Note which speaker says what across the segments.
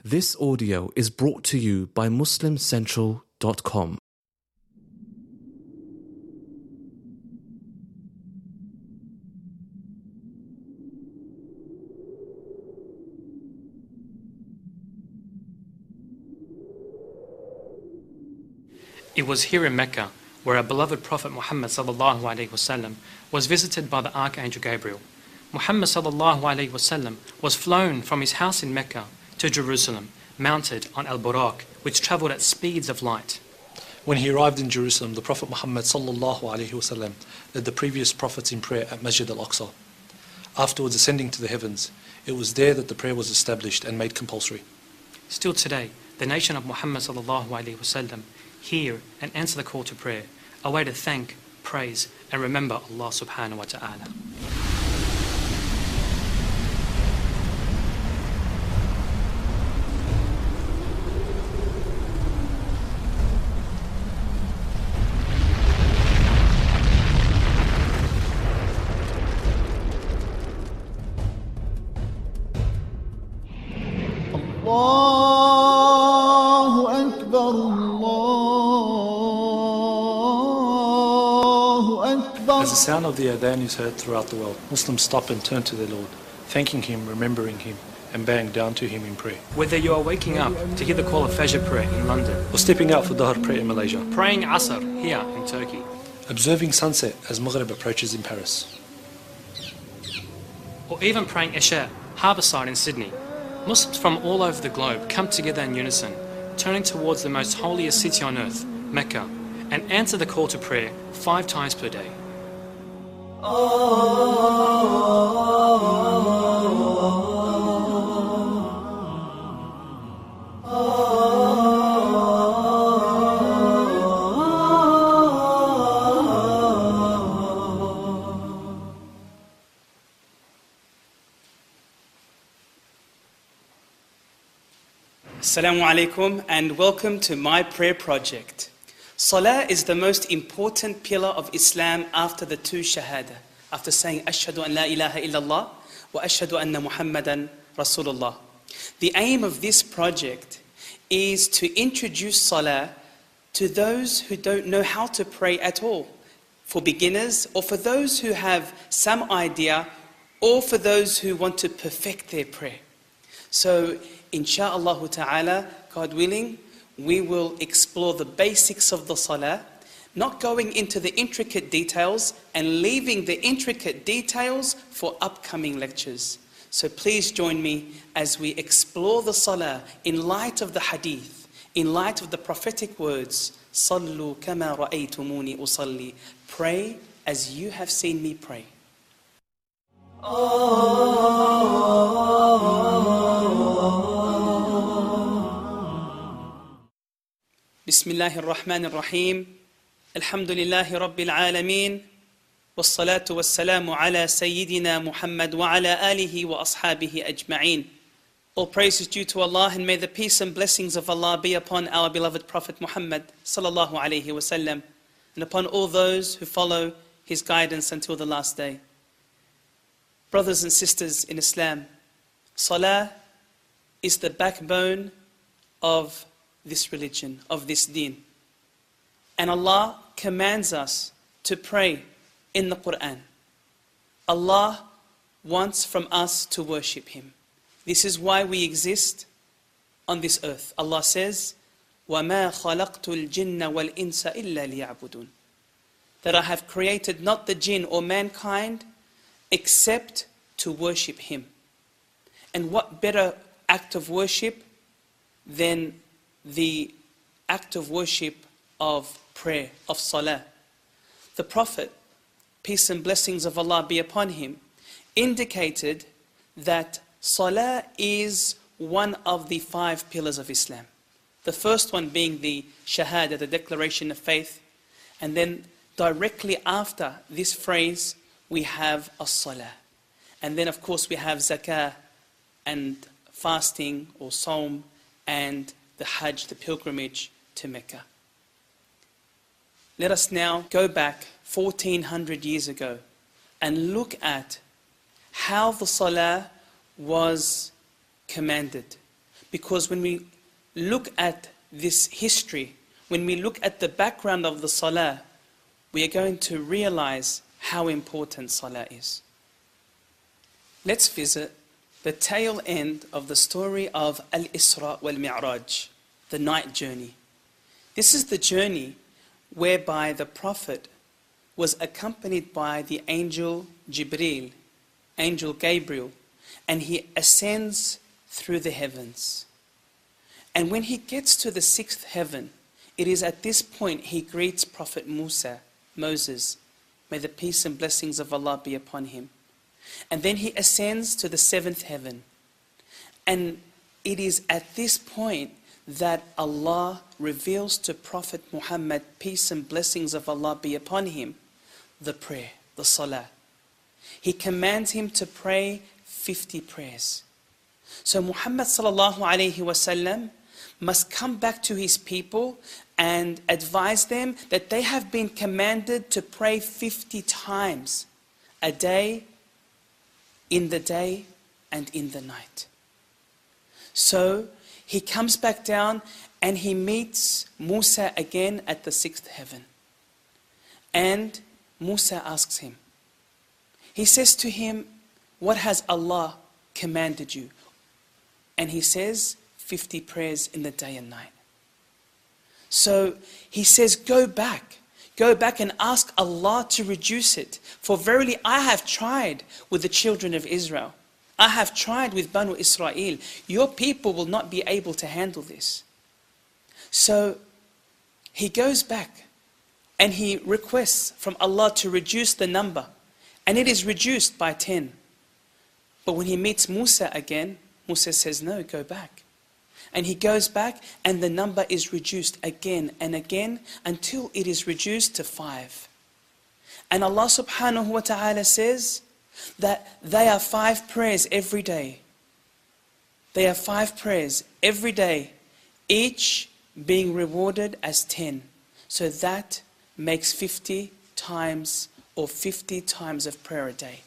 Speaker 1: This audio is brought to you by MuslimCentral.com.
Speaker 2: It was here in Mecca where our beloved Prophet Muhammad sallallahu alaihi wasallam was visited by the Archangel Gabriel. Muhammad sallallahu alaihi wasallam was flown from his house in Mecca to Jerusalem, mounted on Al-Buraq, which travelled at speeds of light.
Speaker 3: When he arrived in Jerusalem, the Prophet Muhammad sallallahu alaihi wasallam led the previous prophets in prayer at Masjid al-Aqsa. Afterwards, ascending to the heavens, it was there that the prayer was established and made compulsory.
Speaker 2: Still today, the nation of Muhammad sallallahu alaihi wasallam hear and answer the call to prayer, a way to thank, praise and remember Allah subhanahu wa ta'ala.
Speaker 3: As the sound of the adhan is heard throughout the world, Muslims stop and turn to their Lord, thanking Him, remembering Him, and bowing down to Him in prayer.
Speaker 2: Whether you are waking up to hear the call of Fajr prayer in London,
Speaker 3: Or stepping out for Dahr prayer in Malaysia,
Speaker 2: praying Asr here in Turkey,
Speaker 3: observing sunset as Maghrib approaches in Paris,
Speaker 2: or even praying Isha Harbourside in Sydney, Muslims from all over the globe come together in unison, turning towards the most holiest city on earth, Mecca, and answer the call to prayer 5 times per day.
Speaker 4: Assalamu alaikum and welcome to my prayer project. Salah is the most important pillar of Islam after the 2 shahada, after saying Ashhadu an la ilaha illallah wa ashhadu anna Muhammadan Rasulullah. The aim of this project is to introduce Salah to those who don't know how to pray at all, for beginners or for those who have some idea or for those who want to perfect their prayer. So insha'Allah ta'ala, God willing, we will explore the basics of the salah, not going into the intricate details and leaving the intricate details for upcoming lectures. So please join me as we explore the salah in light of the hadith, in light of the prophetic words, Sallu kama ra'aytumuni usalli. Pray as you have seen me pray. بسم الله الرحمن الرحيم الحمد لله رب العالمين والصلاة والسلام على سيدنا محمد وعلى آله وأصحابه أجمعين. All praise is due to Allah, and may the peace and blessings of Allah be upon our beloved Prophet Muhammad sallallahu alaihi wasallam and upon all those who follow his guidance until the last day. Brothers and sisters in Islam, Salah is the backbone of this religion, of this deen. And Allah commands us to pray in the Quran. Allah wants from us to worship Him. This is why we exist on this earth. Allah says, وَمَا خَلَقْتُ الْجِنَّ وَالْإِنسَ إِلَّا لِيَعْبُدُونَ. That I have created not the jinn or mankind except to worship Him. And what better act of worship than the act of worship of prayer, of salah. The Prophet, peace and blessings of Allah be upon him, indicated that salah is one of the 5 pillars of Islam. The first one being the shahada, the declaration of faith, and then directly after this phrase we have as-salah. And then of course we have zakah and fasting or sawm and the Hajj, the pilgrimage to Mecca. Let us now go back 1400 years ago and look at how the salah was commanded. Because when we look at this history, when we look at the background of the salah, we are going to realize how important salah is. Let's visit the tail end of the story of Al-Isra wal-Mi'raj, the night journey. This is the journey whereby the Prophet was accompanied by the angel Jibreel, angel Gabriel, and he ascends through the heavens. And when he gets to the sixth heaven, it is at this point he greets Prophet Moses, may the peace and blessings of Allah be upon him. And then he ascends to the seventh heaven. And it is at this point that Allah reveals to Prophet Muhammad, peace and blessings of Allah be upon him, the prayer, the salah. He commands him to pray 50 prayers. So Muhammad sallallahu alayhi wasallam must come back to his people and advise them that they have been commanded to pray 50 times a day, in the day and in the night. So he comes back down and he meets Musa again at the sixth heaven. And Musa asks him, he says to him, what has Allah commanded you? And he says, 50 prayers in the day and night. So he says, go back and ask Allah to reduce it. For verily I have tried with the children of Israel. I have tried with Banu Israel. Your people will not be able to handle this. So he goes back and he requests from Allah to reduce the number. And it is reduced by 10. But when he meets Musa again, Musa says, no, go back. And he goes back and the number is reduced again and again until it is reduced to 5. And Allah subhanahu wa ta'ala says that they are 5 prayers every day. They are 5 prayers every day, each being rewarded as 10. So that makes 50 times or 50 times of prayer a day.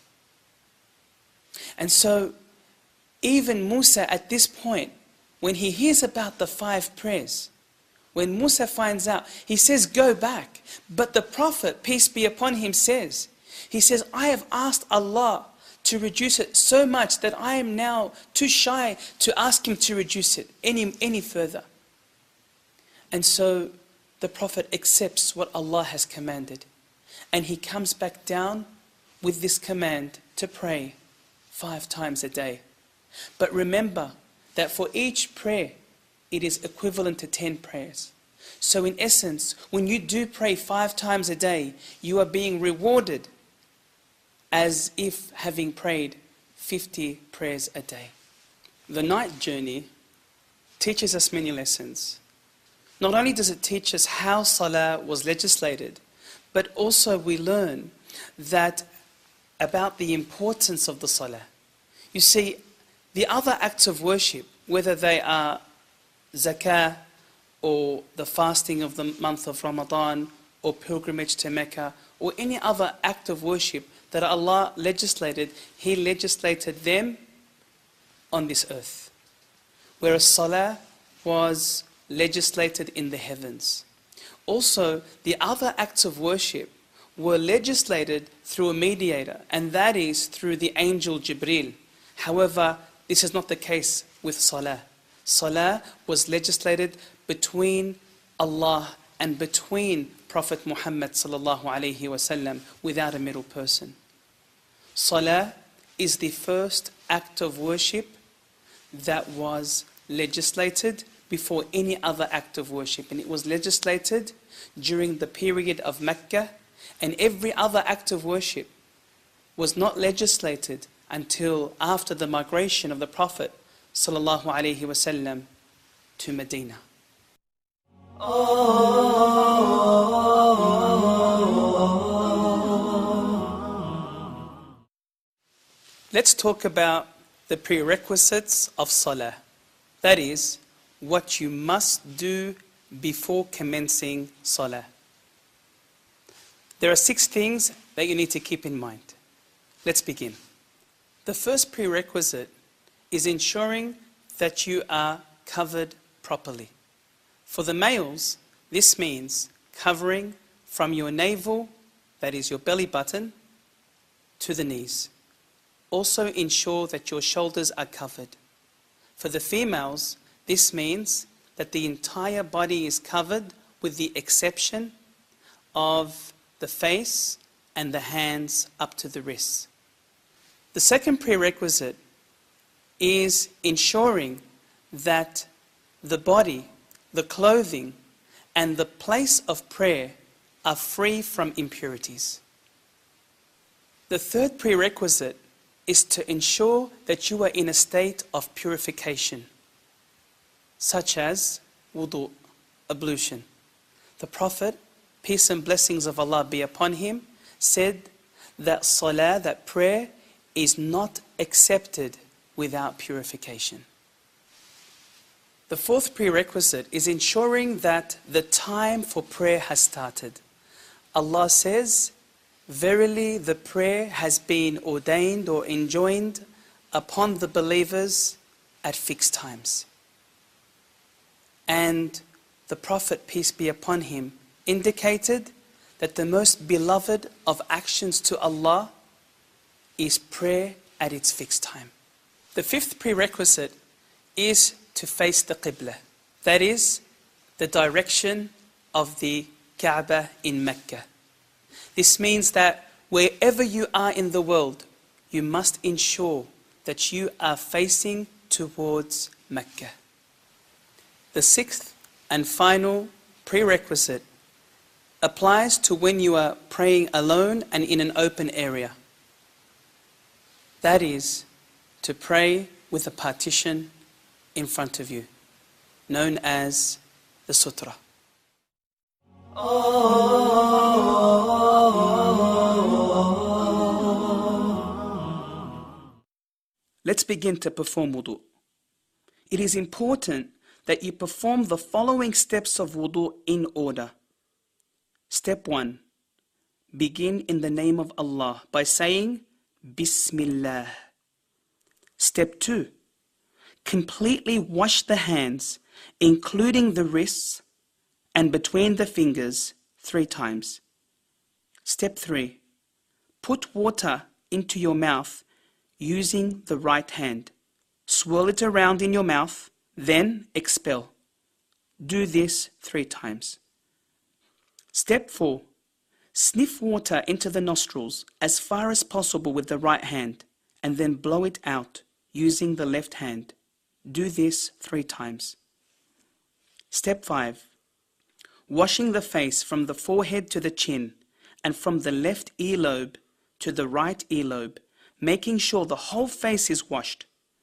Speaker 4: And so even Musa at this point, when he hears about the 5 prayers, when Musa finds out, he says, go back. But the Prophet, peace be upon him, says, I have asked Allah to reduce it so much that I am now too shy to ask him to reduce it any further. And so the Prophet accepts what Allah has commanded. And he comes back down with this command to pray 5 times a day. But remember that for each prayer, it is equivalent to 10 prayers. So in essence, when you do pray 5 times a day, you are being rewarded as if having prayed 50 prayers a day. The night journey teaches us many lessons. Not only does it teach us how Salah was legislated, but also we learn that about the importance of the Salah. You see, the other acts of worship, whether they are zakah or the fasting of the month of Ramadan or pilgrimage to Mecca or any other act of worship that Allah legislated, He legislated them on this earth. Whereas Salah was legislated in the heavens. Also, the other acts of worship were legislated through a mediator, and that is through the angel Jibreel. However, this is not the case with Salah. Salah was legislated between Allah and between Prophet Muhammad sallallahu alaihi wasallam without a middle person. Salah is the first act of worship that was legislated before any other act of worship, and it was legislated during the period of Mecca, and every other act of worship was not legislated until after the migration of the Prophet sallallahu alaihi wasallam to Medina. Let's talk about the prerequisites of Salah. That is, what you must do before commencing Salah. There are 6 things that you need to keep in mind. Let's begin. The first prerequisite is ensuring that you are covered properly. For the males, this means covering from your navel, that is your belly button, to the knees. Also ensure that your shoulders are covered. For the females, this means that the entire body is covered with the exception of the face and the hands up to the wrists. The second prerequisite is ensuring that the body, the clothing, and the place of prayer are free from impurities. The third prerequisite is to ensure that you are in a state of purification, such as wudu, ablution. The Prophet, peace and blessings of Allah be upon him, said that salah, that prayer, is not accepted without purification. The fourth prerequisite is ensuring that the time for prayer has started. Allah says, verily the prayer has been ordained or enjoined upon the believers at fixed times. And the Prophet, peace be upon him, indicated that the most beloved of actions to Allah is prayer at its fixed time. The fifth prerequisite is to face the Qibla, that is, the direction of the Kaaba in Mecca. This means that wherever you are in the world, you must ensure that you are facing towards Mecca. The sixth and final prerequisite applies to when you are praying alone and in an open area. That is, to pray with a partition in front of you, known as the sutra. Let's begin to perform wudu. It is important that you perform the following steps of wudu in order. Step 1. Begin in the name of Allah by saying Bismillah. Step 2. Completely wash the hands, including the wrists and between the fingers 3 times. Step 3. Put water into your mouth using the right hand. Swirl it around in your mouth, then expel. Do this 3 times. Step 4. Sniff water into the nostrils as far as possible with the right hand, and then blow it out using the left hand. Do this 3 times. Step 5. Washing the face from the forehead to the chin, and from the left earlobe to the right earlobe, making sure the whole face is washed.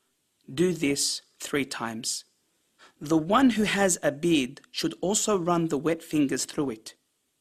Speaker 4: Do this 3 times. The one who has a beard should also run the wet fingers through it.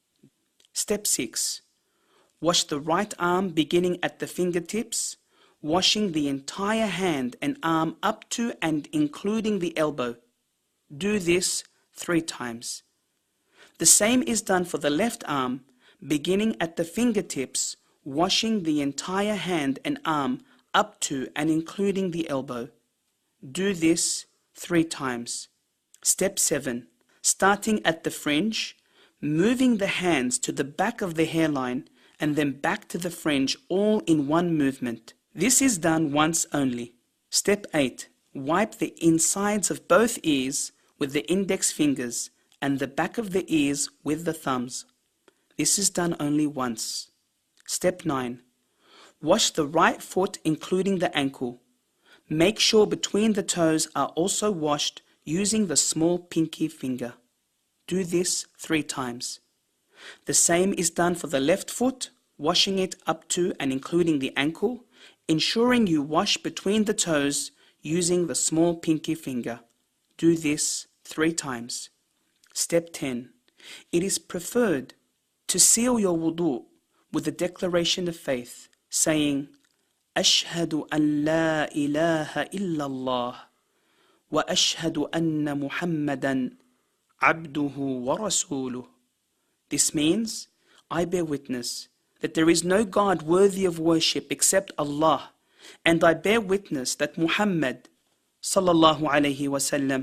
Speaker 4: Step 6. Wash the right arm beginning at the fingertips, washing the entire hand and arm up to and including the elbow. Do this 3 times. The same is done for the left arm, beginning at the fingertips, washing the entire hand and arm up to and including the elbow. Do this 3 times. Step 7. Starting at the fringe, moving the hands to the back of the hairline and then back to the fringe all in one movement. This is done once only. Step 8. Wipe the insides of both ears with the index fingers and the back of the ears with the thumbs. This is done only once. Step 9. Wash the right foot including the ankle. Make sure between the toes are also washed using the small pinky finger. Do this 3 times. The same is done for the left foot, washing it up to and including the ankle, ensuring you wash between the toes using the small pinky finger. Do this 3 times. Step 10. It is preferred to seal your wudu with the declaration of faith, saying, Ashhadu an la ilaha illallah wa ashhadu anna Muhammadan abduhu wa rasuluh. This means, I bear witness that there is no God worthy of worship except Allah, and I bear witness that Muhammad sallallahu alayhi wasallam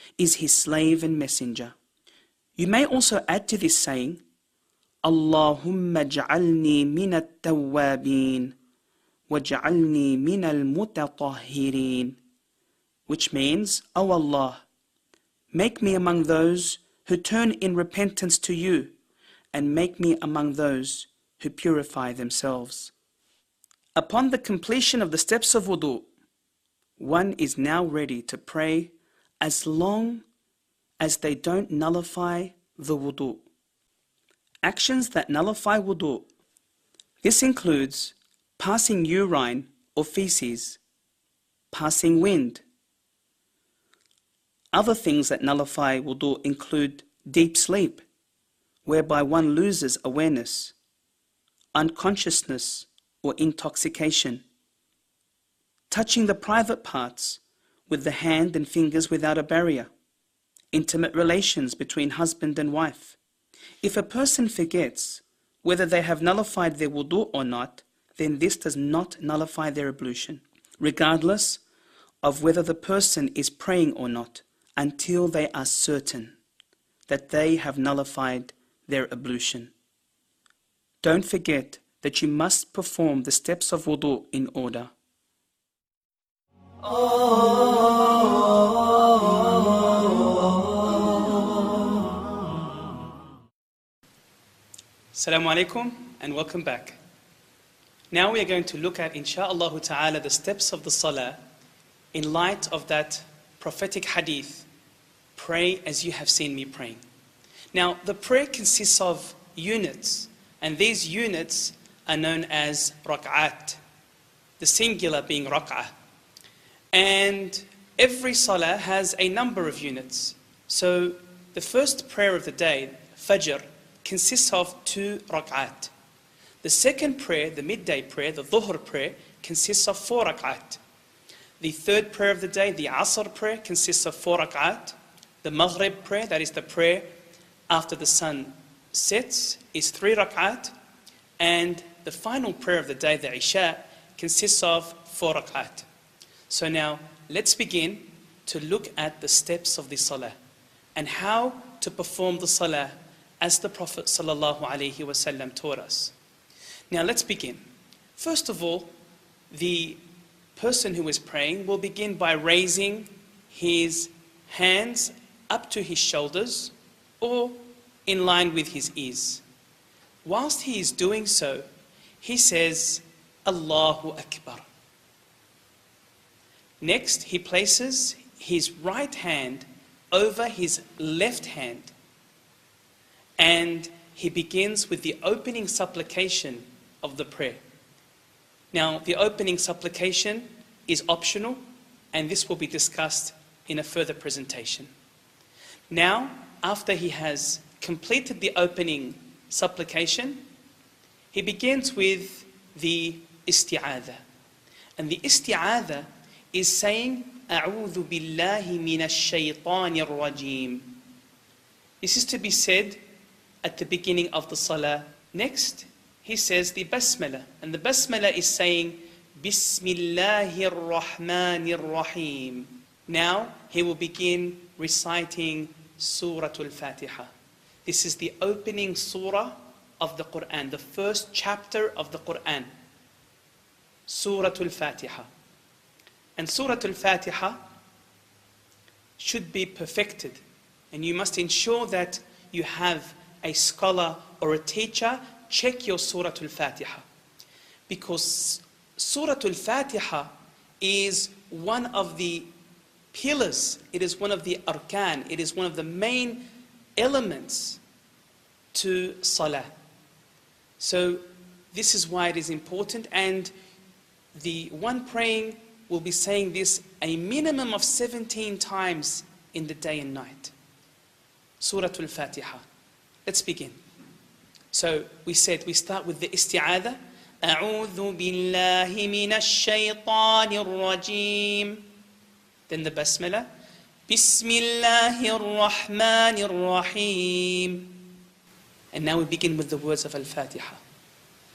Speaker 4: is his slave and messenger. You may also add to this saying, Allahumma ja'alni min at-tawwabin wa ja'alni min al-mutatahhirin, which means, O Allah, make me among those who turn in repentance to you, and make me among those who purify themselves. Upon the completion of the steps of wudu, one is now ready to pray as long as they don't nullify the wudu. Actions that nullify wudu. This includes passing urine or feces, passing wind. Other things that nullify wudu include deep sleep, whereby one loses awareness, unconsciousness or intoxication, touching the private parts with the hand and fingers without a barrier, intimate relations between husband and wife. If a person forgets whether they have nullified their wudu or not, then this does not nullify their ablution, regardless of whether the person is praying or not, until they are certain that they have nullified their ablution. Don't forget that you must perform the steps of wudu in order. Assalamu alaikum and welcome back. Now we are going to look at, insha'Allah ta'ala, the steps of the salah in light of that prophetic hadith, pray as you have seen me praying. Now the prayer consists of units, and these units are known as rak'at, the singular being rak'ah. And every salah has a number of units. So the first prayer of the day, Fajr, consists of 2 rak'at. The second prayer, the midday prayer, the Dhuhr prayer, consists of 4 rak'at. The third prayer of the day, the Asr prayer, consists of 4 rak'at. The Maghrib prayer, that is the prayer after the sun sets, is 3 rak'at. And the final prayer of the day, the Isha, consists of 4 rak'at. So now, let's begin to look at the steps of the salah and how to perform the salah as the Prophet ﷺ taught us. Now let's begin. First of all, the person who is praying will begin by raising his hands up to his shoulders or in line with his ears. Whilst he is doing so, he says, Allahu Akbar. Next, he places his right hand over his left hand, and he begins with the opening supplication of the prayer. Now, the opening supplication is optional, and this will be discussed in a further presentation. Now, after he has completed the opening supplication, he begins with the isti'adha. And the isti'adha is saying, أعوذ بالله من الشيطان الرجيم. This is to be said at the beginning of the salah. Next, he says the basmala. And the basmala is saying, Bismillahir Rahmanir Rahim. Now, he will begin reciting Suratul Fatiha. This is the opening surah of the Quran, the first chapter of the Quran. Suratul Fatiha. And Suratul Fatiha should be perfected. And you must ensure that you have a scholar or a teacher check your Suratul Fatiha. Because Suratul Fatiha is one of the pillars, it is one of the arkan, it is one of the main elements to salah. So this is why it is important, and the one praying will be saying this a minimum of 17 times in the day and night. Suratul Fatiha. Let's begin. So we said we start with the isti'adha. أعوذ بالله من الشيطان الرجيم. Then the basmala. بسم الله الرحمن الرحيم. And now we begin with the words of Al-Fatiha.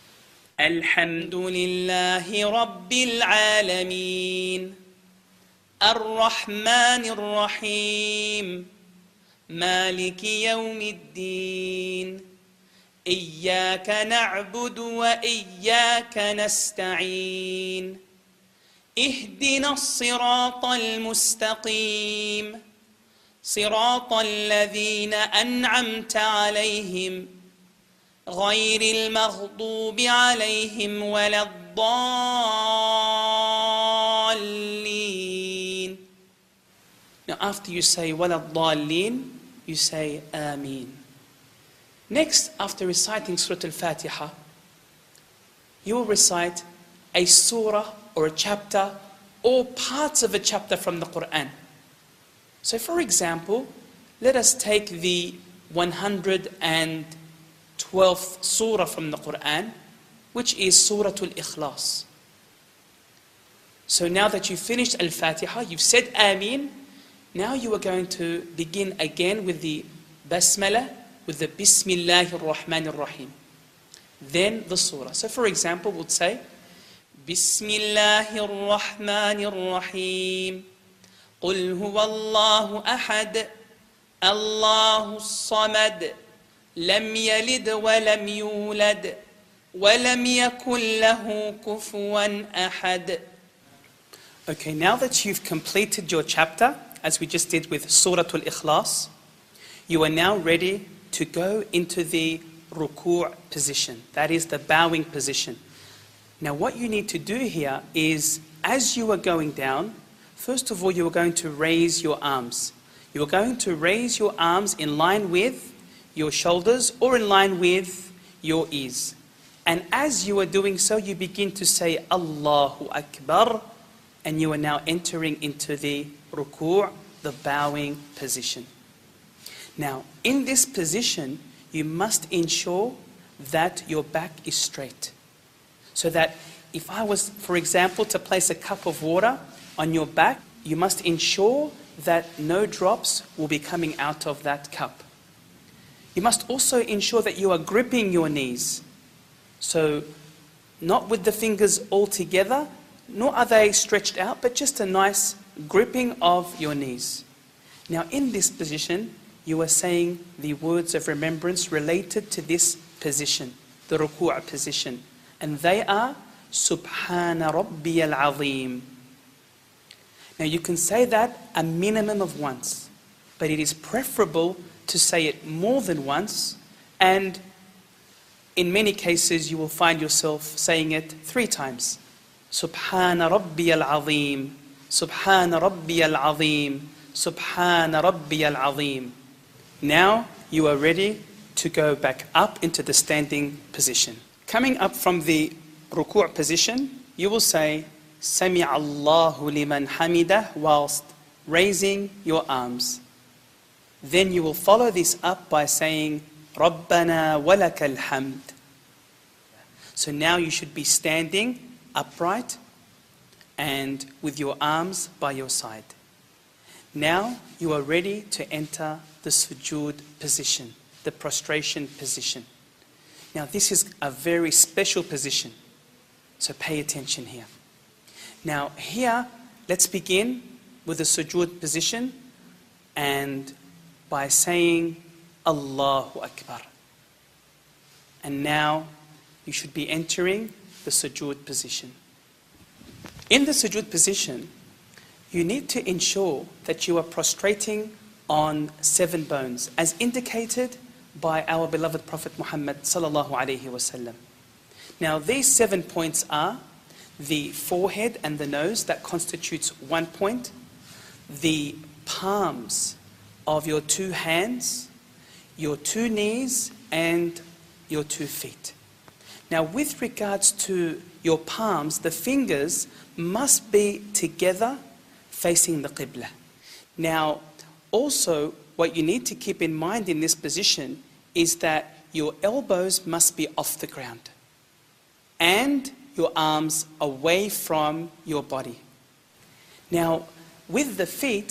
Speaker 4: الحمد لله رب العالمين الرحمن الرحيم مالك يوم الدين إياك نعبد وإياك نستعين اهدنا الصراط المستقيم صراط الذين أنعمت عليهم غير المغضوب عليهم ولا الضالين. Now after you say ولا الضالين, you say آمين. Next, after reciting Surah Al-Fatiha, you will recite a surah or a chapter or parts of a chapter from the Quran. So for example, let us take the 112th surah from the Quran, which is Surah Al-Ikhlas. So now that you've finished Al-Fatiha, you've said Ameen, now you are going to begin again with the Basmala, with the Bismillahir Rahmanir Rahim. Then the surah. So for example, we'll say, Bismillahir Rahmanir Rahim. قل هو الله أحد الله الصمد لم يلد ولم يولد ولم يكن له كفوا أحد. Okay, now that you've completed your chapter, as we just did with Surah Al-Ikhlas, you are now ready to go into the ruku' position, that is the bowing position. Now what you need to do here is, as you are going down, first of all, you are going to raise your arms. You are going to raise your arms in line with your shoulders or in line with your ears. And as you are doing so, you begin to say Allahu Akbar, and you are now entering into the ruku', the bowing position. Now, in this position, you must ensure that your back is straight. So that if I was, for example, to place a cup of water on your back, you must ensure that no drops will be coming out of that cup. You must also ensure that you are gripping your knees. So, not with the fingers all together, nor are they stretched out, but just a nice gripping of your knees. Now, in this position, you are saying the words of remembrance related to this position, the ruku' position. And they are, Subhana Rabbiyal Azim. Now you can say that a minimum of once, but it is preferable to say it more than once, and in many cases you will find yourself saying it 3 times. Subhana Rabbiyal Azim, Subhana Rabbiyal Azim, Subhana Rabbiyal Azim. Now you are ready to go back up into the standing position. Coming up from the ruku' position, you will say, Sami Allahu liman hamidah, whilst raising your arms. Then you will follow this up by saying, Rabbana walakal hamd. So now you should be standing upright and with your arms by your side. Now you are ready to enter the sujood position, the prostration position. Now this is a very special position, so pay attention here. Now here, let's begin with the sujood position and by saying Allahu Akbar. And now you should be entering the sujood position. In the sujood position, you need to ensure that you are prostrating on 7 bones, as indicated by our beloved Prophet Muhammad sallallahu alaihi wasallam. Now these 7 points are the forehead and the nose, that constitutes 1 point, the palms of your 2 hands, your 2 knees and your 2 feet. Now with regards to your palms, the fingers must be together facing the Qibla. Now also what you need to keep in mind in this position is that your elbows must be off the ground and your arms away from your body. Now with the feet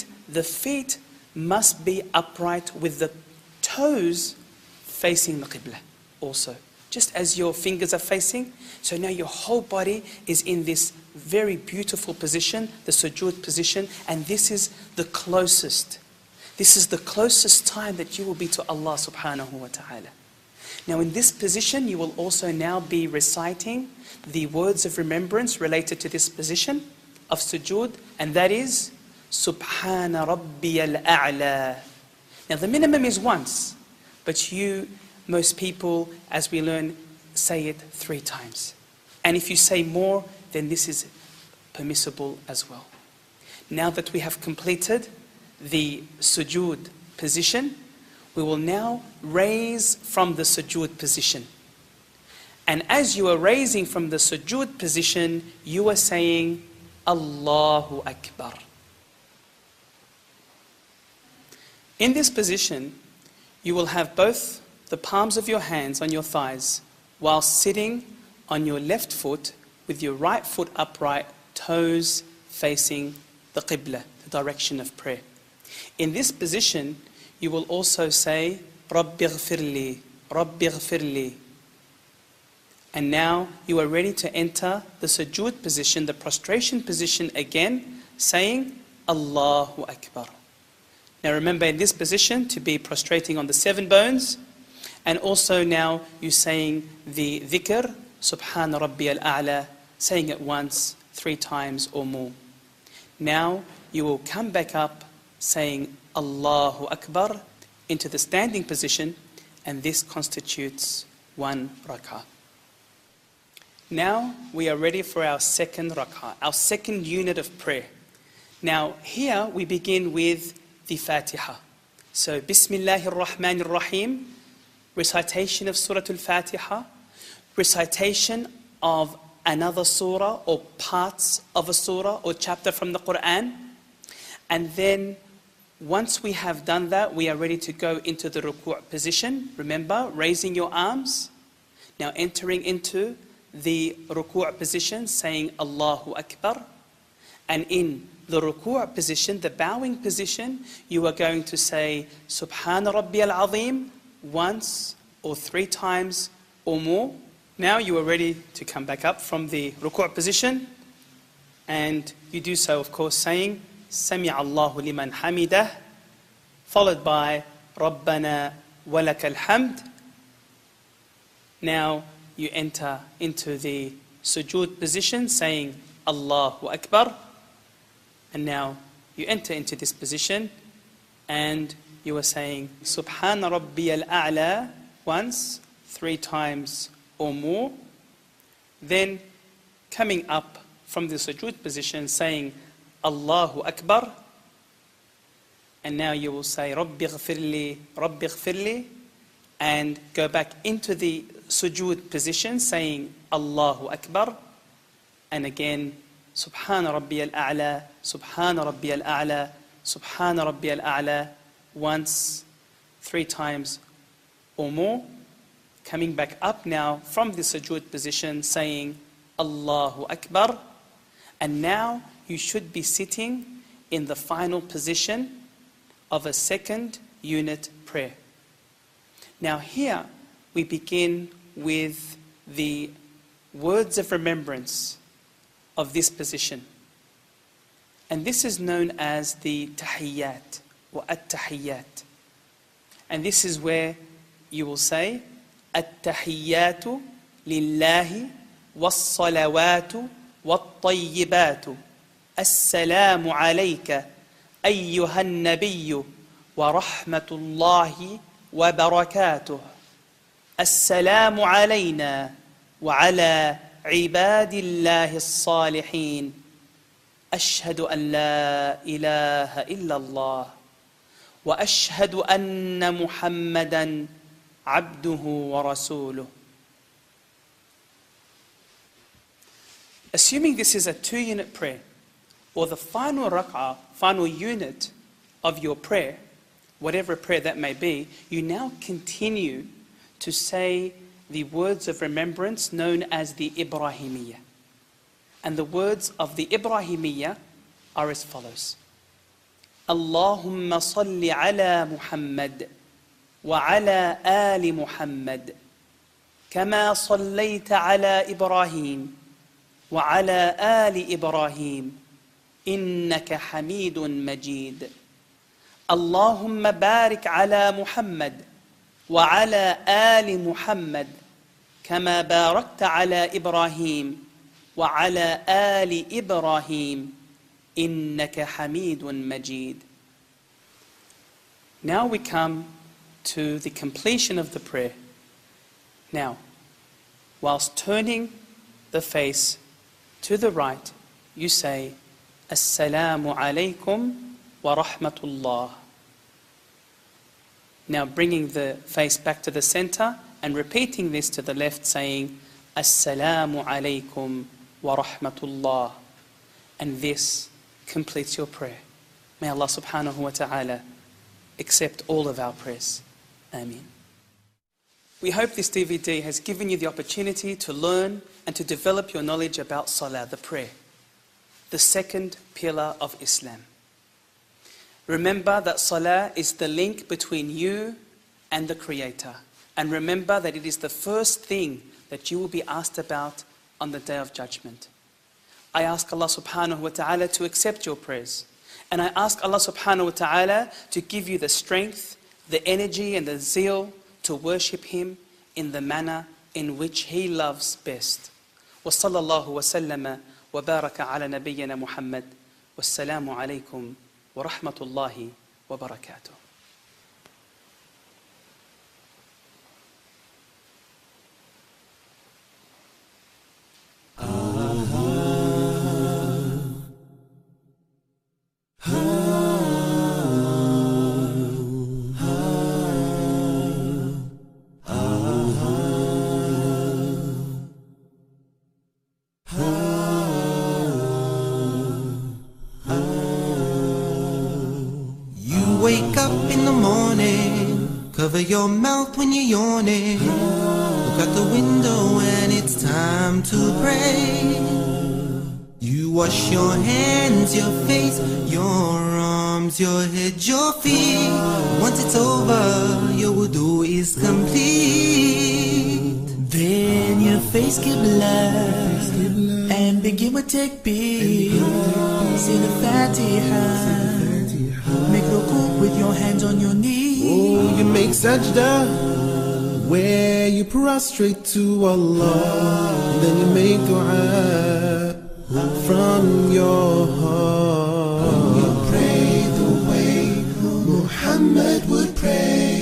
Speaker 4: must be upright with the toes facing the Qibla also. just as your fingers are facing. So now your whole body is in this very beautiful position, the sujood position, and this is the closest. This is the closest time that you will be to Allah subhanahu wa ta'ala. Now in this position, you will also now be reciting the words of remembrance related to this position of sujood, and that is, Subhana Rabbiyal A'la. Now the minimum is once, but most people, as we learn, say it 3 times. And if you say more, then this is permissible as well. Now that we have completed the sujood position, we will now raise from the sujood position. And as you are raising from the sujood position, you are saying, Allahu Akbar. In this position, you will have both the palms of your hands on your thighs while sitting on your left foot with your right foot upright, toes facing the Qibla, the direction of prayer. In this position, you will also say, Rabbi ghfirli, Rabbi ghfirli. And now you are ready to enter the sujood position, the prostration position again, saying, Allahu Akbar. Now remember in this position to be prostrating on the 7 bones, and also now you saying the dhikr, Subhana Rabbiyal A'la, saying it once, 3 times or more. Now you will come back up saying Allahu Akbar into the standing position, and this constitutes 1 rak'ah. Now we are ready for our second rak'ah, our second unit of prayer. Now here we begin with the Fatiha. So Bismillahir Rahmanir Rahim, recitation of Surah Al-Fatiha, recitation of another surah or parts of a surah or chapter from the Quran, and then once we have done that, we are ready to go into the ruku' position. Remember, raising your arms. Now entering into the ruku' position, saying Allahu Akbar. And in the ruku' position, the bowing position, you are going to say Subhana Rabbiyal Azim once or 3 times or more. Now you are ready to come back up from the ruku' position, and you do so, of course, saying Sami Allahu liman hamidah, followed by Rabbana walakal hamd. Now you enter into the sujood position, saying Allahu Akbar. And now you enter into this position and you are saying Subhana Rabbiyal A'la once, 3 times or more. Then coming up from the sujood position, saying Allahu Akbar. And now you will say Rabbi ghfirli, Rabbi ghfirli, and go back into the sujood position, saying Allahu Akbar. And again, Subhana Rabbiyal A'la, Subhana Rabbiyal A'la, Subhana Rabbiyal A'la, once, 3 times or more. Coming back up now from the sujood position, saying Allahu Akbar. And now you should be sitting in the final position of a second unit prayer. Now here we begin with the words of remembrance of this position. And this is known as the tahiyyat or at-tahiyyat. And this is where you will say at-tahiyyatu lillahi was-salawatu wat-tayyibatu. As-salamu alayka ayyuha an-nabiyyu wa rahmatullahi wa barakatuh. As-salamu alayna wa ala عباد الله الصالحين أشهد أن لا إله إلا الله وأشهد أن محمدا عبده ورسوله. Assuming this is a 2-unit prayer, or the final rak'ah, final unit of your prayer, whatever prayer that may be, you now continue to say the words of remembrance known as the Ibrahimiyya. And the words of the Ibrahimiyya are as follows. Allahumma salli ala Muhammad wa ala ali Muhammad كما صليت على إبراهيم وعلى آل إبراهيم إنك حميد مجيد. اللهم بارك على محمد وعلى آل محمد كما باركت على إبراهيم وعلى آل إبراهيم إنك حميد مجيد. Now we come to the completion of the prayer. Now, whilst turning the face to the right, you say, Assalamu alaikum wa rahmatullah. Now bringing the face back to the center and repeating this to the left, saying, Assalamu alaikum wa rahmatullah. And this completes your prayer. May Allah subhanahu wa ta'ala accept all of our prayers. Ameen. We hope this DVD has given you the opportunity to learn and to develop your knowledge about Salah, the prayer, the second pillar of Islam. Remember that Salah is the link between you and the Creator. And remember that it is the first thing that you will be asked about on the Day of Judgment. I ask Allah subhanahu wa ta'ala to accept your prayers. And I ask Allah subhanahu wa ta'ala to give you the strength, the energy and the zeal to worship Him in the manner in which He loves best. وصلى الله وسلم وبارك على نبينا محمد والسلام عليكم ورحمة الله وبركاته.
Speaker 5: Wake up in the morning, cover your mouth when you're yawning. Look out the window and it's time to pray. You wash your hands, your face, your arms, your head, your feet. Once it's over, your wudu is complete.
Speaker 6: Then your face Qibla and begin with takbir. Say the Fatiha. Make ruku with your hands on your knees.
Speaker 5: Oh, you make sajda, where you prostrate to Allah. Then you make dua from your heart. You pray the way Muhammad would pray.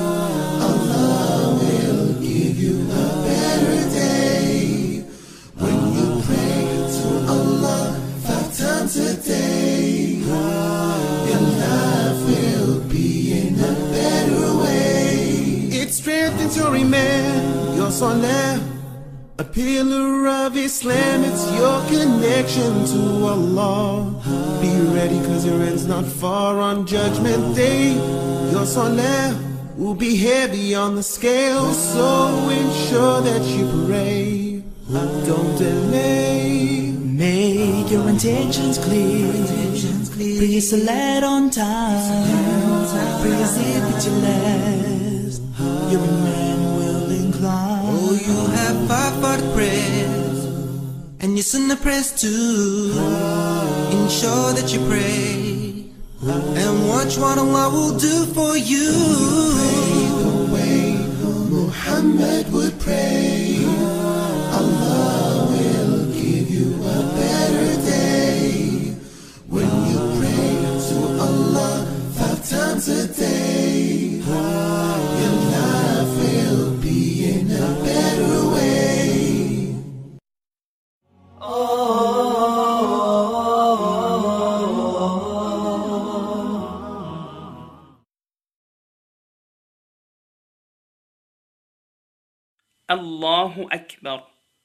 Speaker 5: Allah will give you a better day. When you pray to Allah 5 times a day, your life will be in a better way. It strengthens your iman, your salah, a pillar of Islam. It's your connection to Allah. Be ready, cause your end's not far on Judgment Day. Your salah will be heavy on the scale, so ensure that you pray. Don't delay.
Speaker 6: Make your intentions clear. Bring your salat on time. Pray as if it's your last. Your iman will incline.
Speaker 5: Oh, you have 5 fard prayers and your sunnah prayers too. Ensure that you pray and watch what Allah will do for you. Pray the way Muhammad would pray. Allah will give you a better day. When you pray to Allah 5 times a day, your life will be in a better way.
Speaker 4: الله أكبر.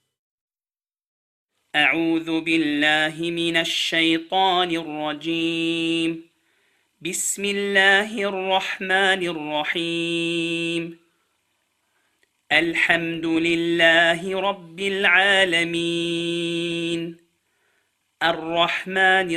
Speaker 4: أعوذ بالله من الشيطان الرجيم. بسم الله الرحمن الرحيم. الحمد لله رب العالمين. الرحمن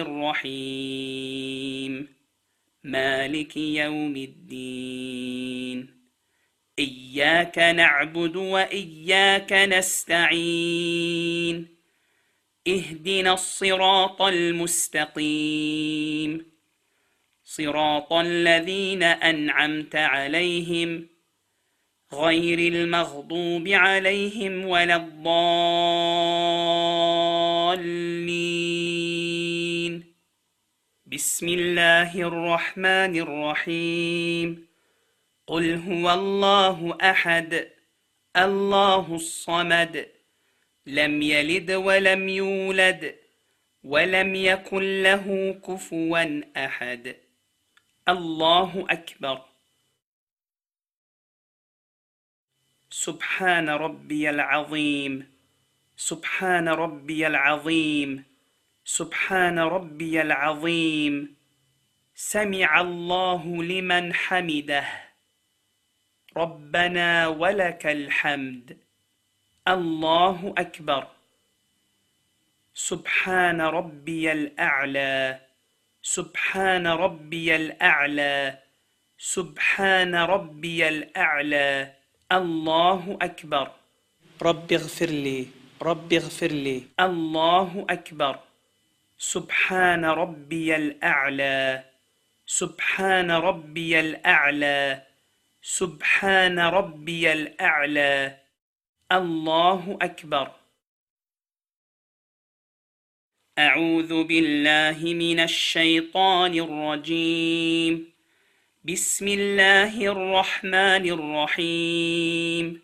Speaker 4: الرحيم. مالك يوم الدين. إياك نعبد وإياك نستعين اهدنا الصراط المستقيم صراط الذين أنعمت عليهم غير المغضوب عليهم ولا الضالين بسم الله الرحمن الرحيم قل هو الله أحد الله الصمد لم يلد ولم يولد ولم يكن له كفوا أحد الله أكبر سبحان ربي العظيم سبحان ربي العظيم سبحان ربي العظيم سمع الله لمن حمده ربنا ولك الحمد الله أكبر سبحان ربي الأعلى سبحان ربي الأعلى سبحان ربي الأعلى الله أكبر رب اغفر لي رب اغفر لي الله أكبر سبحان ربي الأعلى سبحان ربي الأعلى سبحان ربي الأعلى الله أكبر أعوذ بالله من الشيطان الرجيم بسم الله الرحمن الرحيم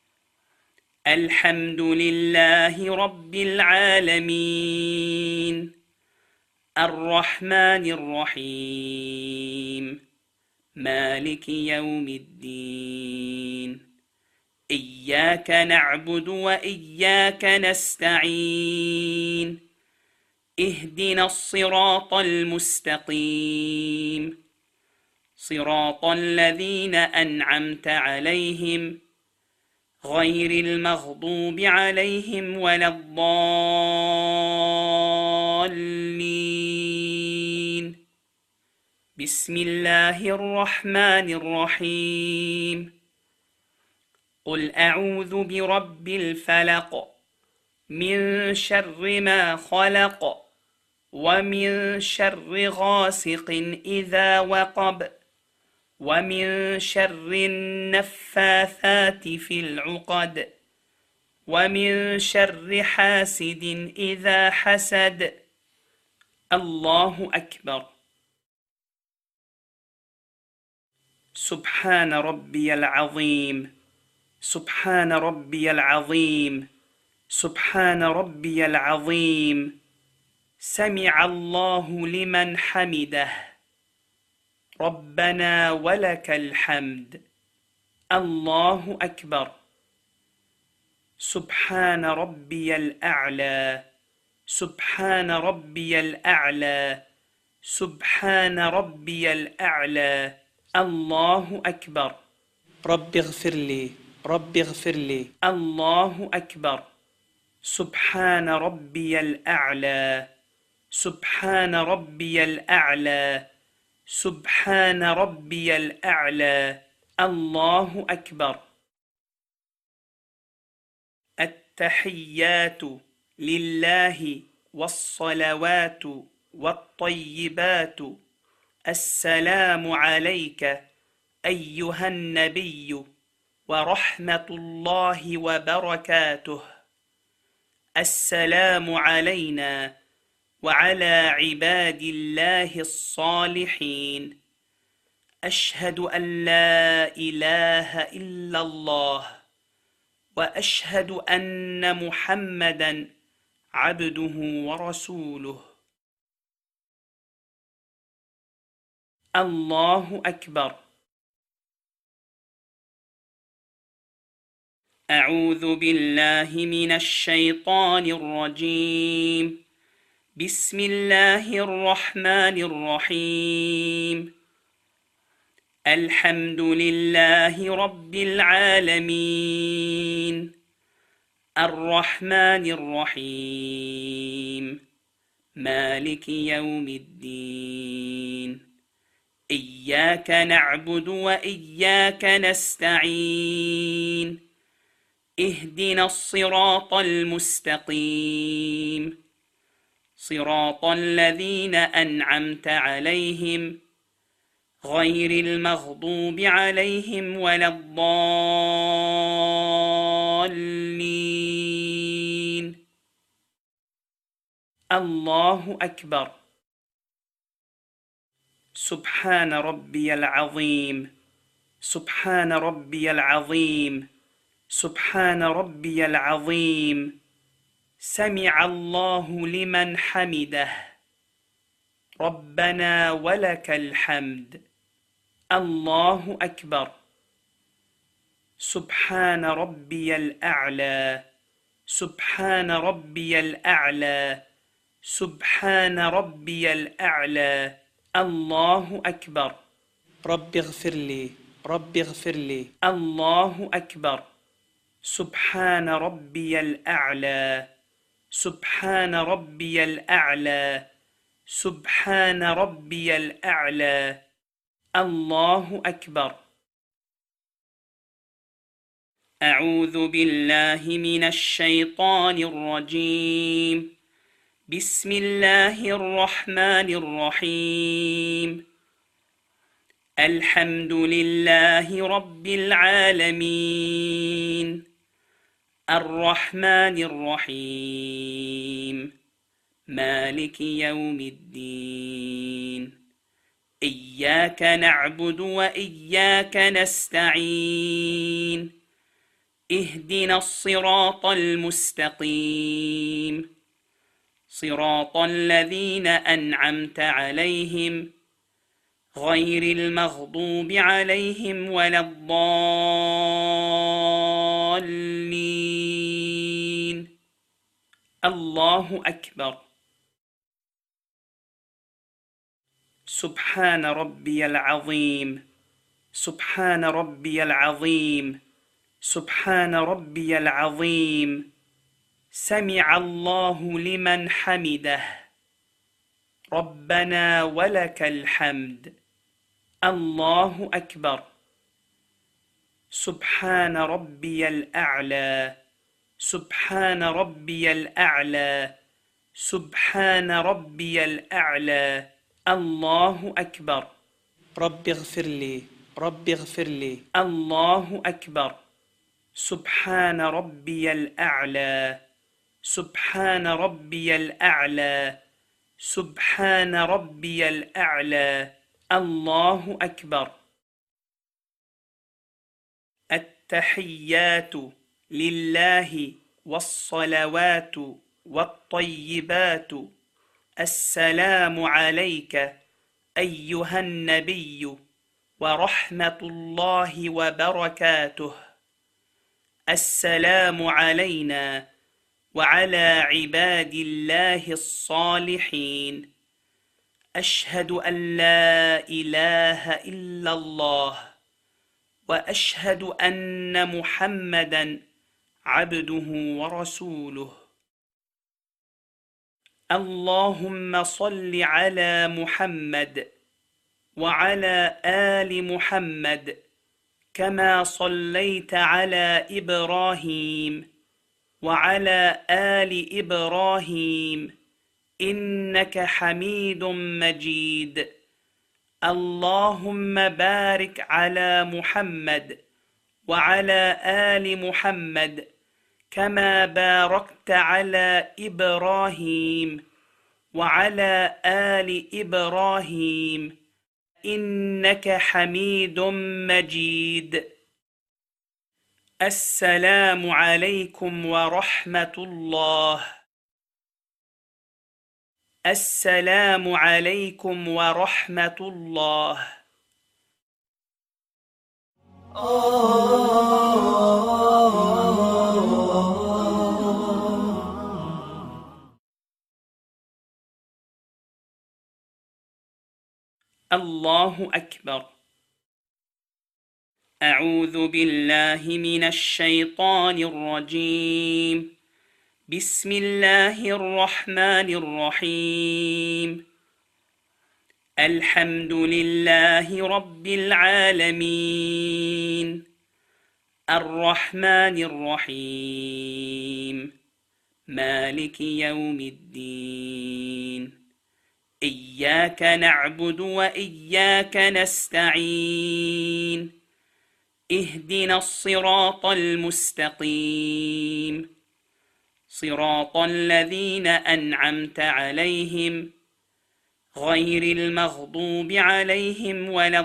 Speaker 4: الحمد لله رب العالمين الرحمن الرحيم مالك يوم الدين إياك نعبد وإياك نستعين اهدنا الصراط المستقيم صراط الذين أنعمت عليهم غير المغضوب عليهم ولا الضالين بسم الله الرحمن الرحيم قل أعوذ برب الفلق من شر ما خلق ومن شر غاسق إذا وقب ومن شر النفاثات في العقد ومن شر حاسد إذا حسد الله أكبر سبحان ربي العظيم سبحان ربي العظيم سبحان ربي العظيم سمع الله لمن حمده ربنا ولك الحمد الله أكبر سبحان ربي الأعلى سبحان ربي الأعلى سبحان ربي الأعلى الله أكبر رب اغفر لي رب اغفر لي الله أكبر سبحان ربي الأعلى سبحان ربي الأعلى سبحان ربي الأعلى الله أكبر التحيات لله والصلوات والطيبات السلام عليك أيها النبي ورحمة الله وبركاته السلام علينا وعلى عباد الله الصالحين أشهد أن لا إله إلا الله وأشهد أن محمدًا عبده ورسوله الله أكبر أعوذ بالله من الشيطان الرجيم بسم الله الرحمن الرحيم الحمد لله رب العالمين الرحمن الرحيم مالك يوم الدين إياك نعبد وإياك نستعين اهدنا الصراط المستقيم صراط الذين أنعمت عليهم غير المغضوب عليهم ولا الضالين. الله أكبر. سبحان ربي العظيم سبحان ربي العظيم سبحان ربي العظيم. سمع الله لمن حمده ربنا ولك الحمد. الله أكبر. سبحان ربي الأعلى سبحان ربي الأعلى سبحان ربي الأعلى. الله أكبر. رب اغفر لي رب اغفر لي. الله أكبر. سبحان ربي الأعلى سبحان ربي الأعلى سبحان ربي الأعلى. الله أكبر. أعوذ بالله من الشيطان الرجيم. بسم الله الرحمن الرحيم. الحمد لله رب العالمين الرحمن الرحيم مالك يوم الدين. إياك نعبد وإياك نستعين اهدنا الصراط المستقيم صراط الذين أنعمت عليهم غير المغضوب عليهم ولا الضالين. الله أكبر. سبحان ربي العظيم سبحان ربي العظيم سبحان ربي العظيم. سمع الله لمن حمده ربنا ولك الحمد. الله أكبر. سبحان ربي الأعلى سبحان ربي الأعلى سبحان ربي الأعلى. الله أكبر. رب اغفر لي رب اغفر لي. الله أكبر. سبحان ربي الأعلى سبحان ربي الأعلى سبحان ربي الأعلى. الله أكبر. التحيات لله والصلوات والطيبات. السلام عليك أيها النبي ورحمة الله وبركاته. السلام علينا وعلى عباد الله الصالحين. أشهد أن لا إله إلا الله وأشهد أن محمدا عبده ورسوله. اللهم صل على محمد وعلى آل محمد كما صليت على إبراهيم وعلى آل إبراهيم إنك حميد مجيد. اللهم بارك على محمد وعلى آل محمد كما باركت على إبراهيم وعلى آل إبراهيم إنك حميد مجيد. السلام عليكم ورحمة الله. السلام عليكم ورحمة الله. الله أكبر. أعوذ بالله من الشيطان الرجيم. بسم الله الرحمن الرحيم. الحمد لله رب العالمين الرحمن الرحيم مالك يوم الدين إياك نعبد وإياك نستعين اهدنا الصراط المستقيم صراط الذين أنعمت عليهم غير المغضوب عليهم ولا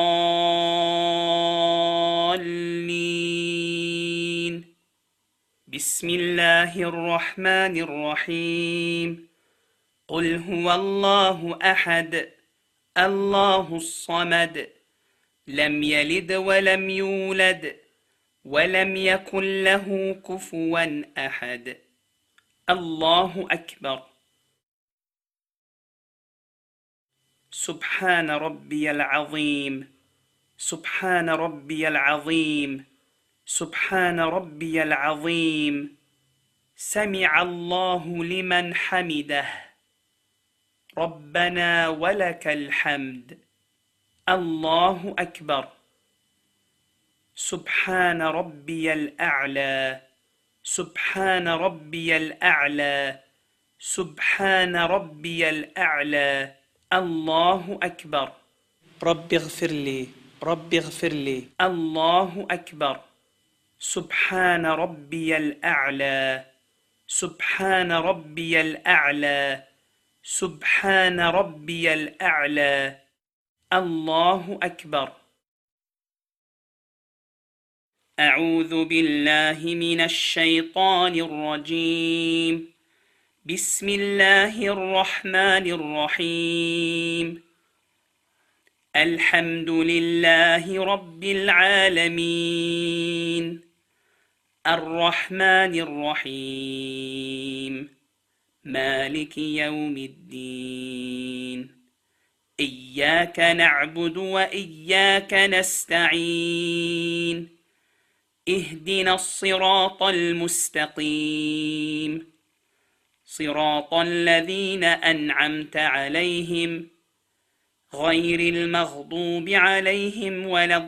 Speaker 4: الضالين بسم الله الرحمن الرحيم قل هو الله أحد الله الصمد لم يلد ولم يولد ولم يكن له كفوا أحد الله أكبر سبحان ربي العظيم سبحان ربي العظيم سبحان ربي العظيم سمع الله لمن حمده ربنا ولك الحمد الله أكبر سبحان ربي الأعلى سبحان ربي الأعلى سبحان ربي الأعلى الله أكبر رب اغفر لي رب اغفر لي الله أكبر سبحان ربي الأعلى سبحان ربي الأعلى سبحان ربي الأعلى الله أكبر أعوذ بالله من الشيطان الرجيم بسم الله الرحمن الرحيم الحمد لله رب العالمين الرحمن الرحيم مالك يوم الدين إياك نعبد وإياك نستعين اهدنا الصراط المستقيم صراط الذين أنعمت عليهم غير المغضوب عليهم ولا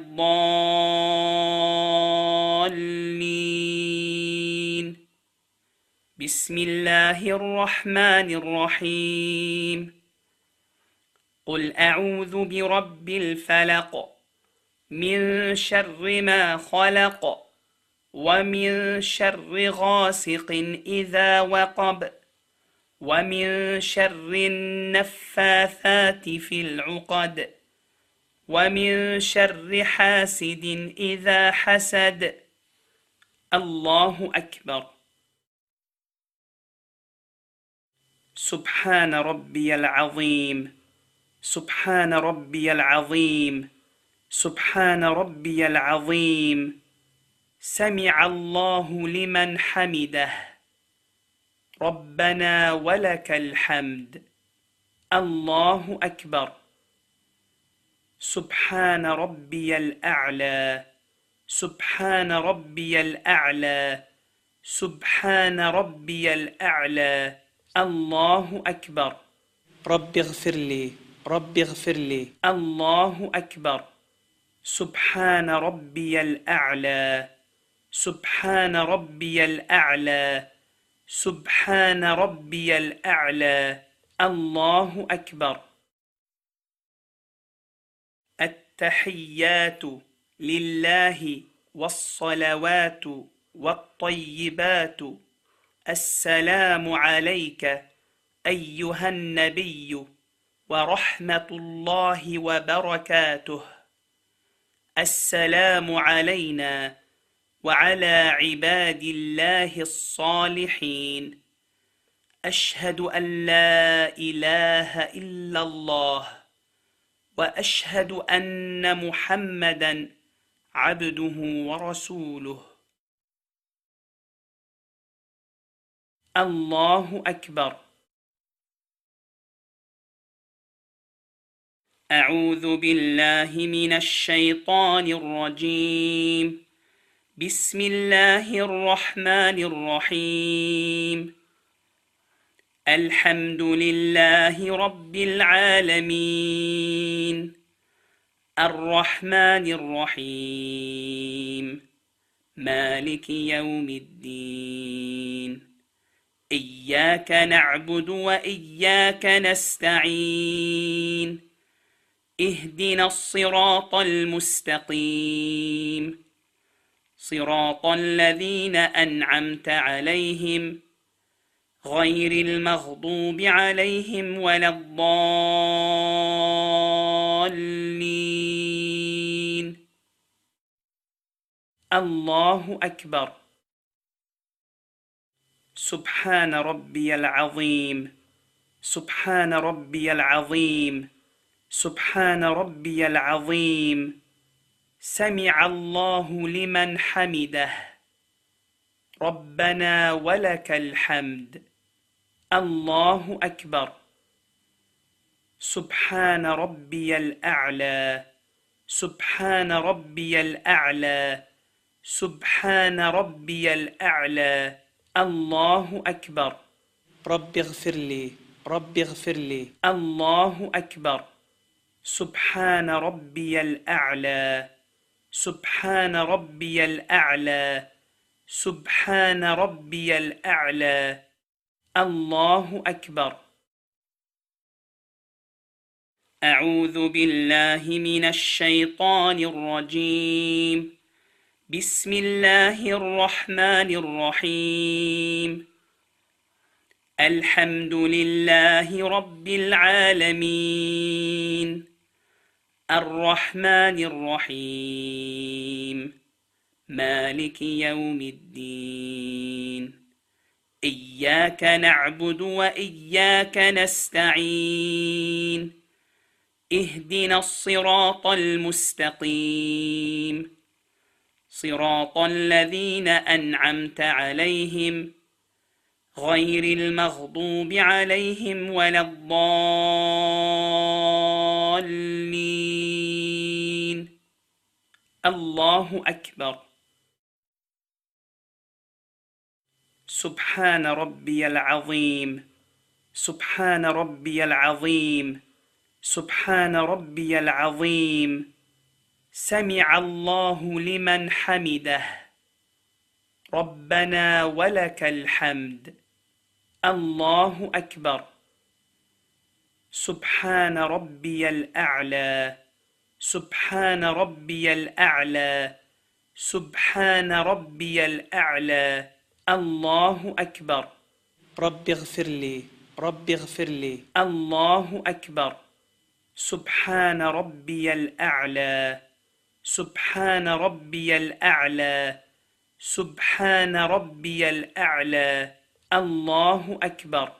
Speaker 4: الضالين بسم الله الرحمن الرحيم قل أعوذ برب الفلق من شر ما خلق ومن شر غاسق إذا وقب ومن شر النفاثات في العقد ومن شر حاسد إذا حسد الله أكبر سبحان ربي العظيم سبحان ربي العظيم سبحان ربي العظيم سمع الله لمن حمده ربنا ولك الحمد الله أكبر سبحان ربي الأعلى سبحان ربي الأعلى سبحان ربي الأعلى الله أكبر رب اغفر لي رب اغفر لي الله أكبر سبحان ربي الأعلى سبحان ربي الأعلى سبحان ربي الأعلى الله أكبر التحيات لله والصلوات والطيبات السلام عليك أيها النبي ورحمة الله وبركاته السلام علينا وعلى عباد الله الصالحين أشهد أن لا إله إلا الله وأشهد أن محمدًا عبده ورسوله الله أكبر أعوذ بالله من الشيطان الرجيم بسم الله الرحمن الرحيم الحمد لله رب العالمين الرحمن الرحيم مالك يوم الدين إياك نعبد وإياك نستعين اهدنا الصراط المستقيم صراط الذين أنعمت عليهم غير المغضوب عليهم ولا الضالين. الله أكبر. سبحان ربي العظيم سبحان ربي العظيم سبحان ربي العظيم. سمع الله لمن حمده ربنا ولك الحمد. الله أكبر. سبحان ربي الأعلى سبحان ربي الأعلى سبحان ربي الأعلى. الله أكبر. رب اغفر لي رب اغفر لي. الله أكبر. سبحان ربي الأعلى سبحان ربي الأعلى سبحان ربي الأعلى. الله أكبر. أعوذ بالله من الشيطان الرجيم. بسم الله الرحمن الرحيم. الحمد لله رب العالمين الرحمن الرحيم مالك يوم الدين إياك نعبد وإياك نستعين اهدنا الصراط المستقيم صراط الذين أنعمت عليهم غير المغضوب عليهم ولا الضالين. الله أكبر. سبحان ربي العظيم سبحان ربي العظيم سبحان ربي العظيم. سمع الله لمن حمده ربنا ولك الحمد. الله أكبر. سبحان ربي الأعلى سبحان ربي الأعلى سبحان ربي الأعلى. الله أكبر. رب اغفر لي رب اغفر لي. الله أكبر. سبحان ربي الأعلى سبحان ربي الأعلى سبحان ربي الأعلى. الله أكبر.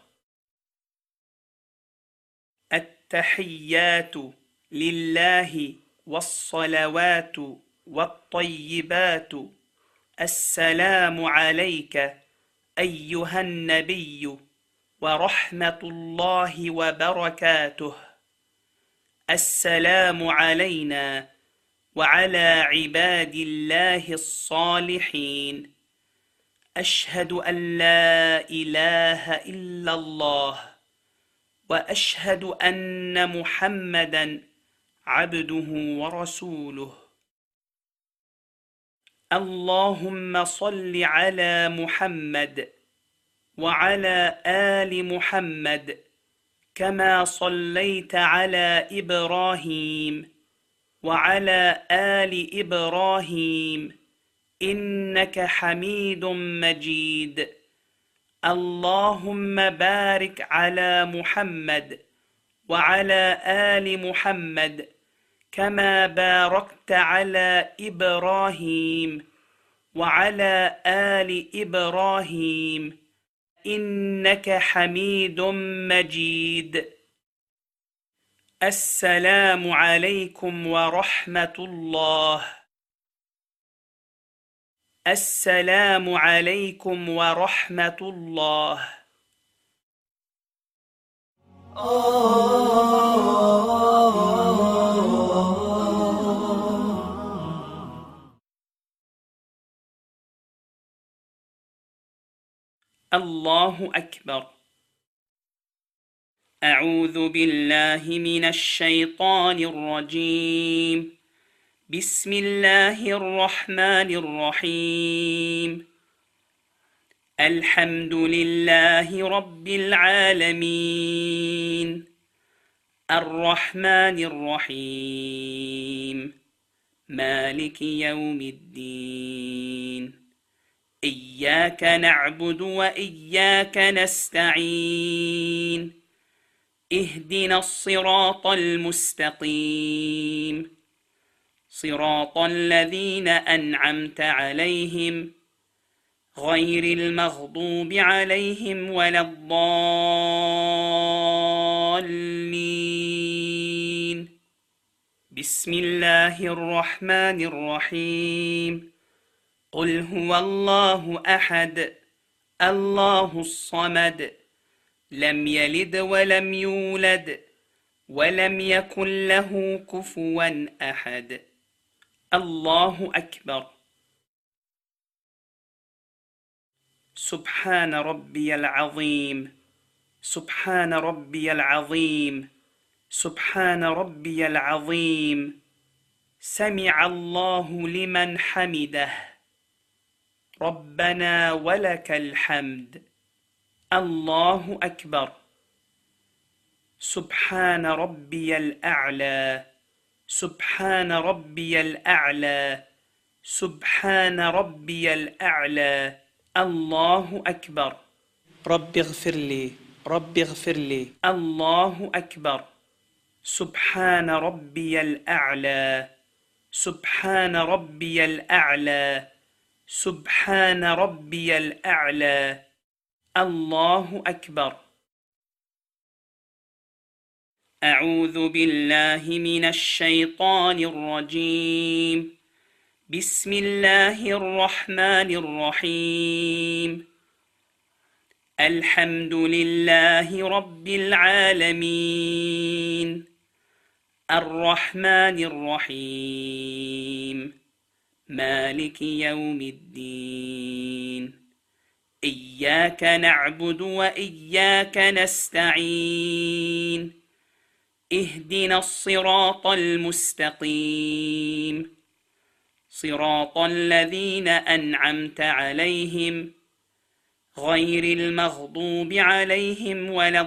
Speaker 4: التحيات لله والصلوات والطيبات. السلام عليك أيها النبي ورحمة الله وبركاته. السلام علينا وعلى عباد الله الصالحين. أشهد أن لا إله إلا الله وأشهد أن محمدا عبده ورسوله. اللهم صل على محمد وعلى آل محمد كما صليت على إبراهيم وعلى آل إبراهيم إنك حميد مجيد. اللهم بارك على محمد وعلى آل محمد كما باركت على إبراهيم وعلى آل إبراهيم إنك حميد مجيد. السلام عليكم ورحمة الله. السلام عليكم ورحمة الله. الله أكبر. أعوذ بالله من الشيطان الرجيم. بسم الله الرحمن الرحيم. الحمد لله رب العالمين، الرحمن الرحيم، مالك يوم الدين. إياك نعبد وإياك نستعين. اهدنا الصراط المستقيم، صراط الذين أنعمت عليهم غير المغضوب عليهم ولا الضالين. بسم الله الرحمن الرحيم. قل هو الله أحد، الله الصمد، لم يلد ولم يولد ولم يكن له كفوا أحد. الله أكبر. سبحان ربي العظيم، سبحان ربي العظيم، سبحان ربي العظيم. سمع الله لمن حمده، ربنا ولك الحمد. الله أكبر. سبحان ربي الأعلى، سبحان ربي الأعلى، سبحان ربي الأعلى. الله أكبر. رب اغفر لي، رب اغفر لي. الله أكبر. سبحان ربي الأعلى، سبحان ربي الأعلى، سبحان ربي الأعلى. الله أكبر. أعوذ بالله من الشيطان الرجيم. بسم الله الرحمن الرحيم. الحمد لله رب العالمين، الرحمن الرحيم، مالك يوم الدين. إياك نعبد وإياك نستعين. اهدنا الصراط المستقيم، صراط الذين أنعمت عليهم غير المغضوب عليهم ولا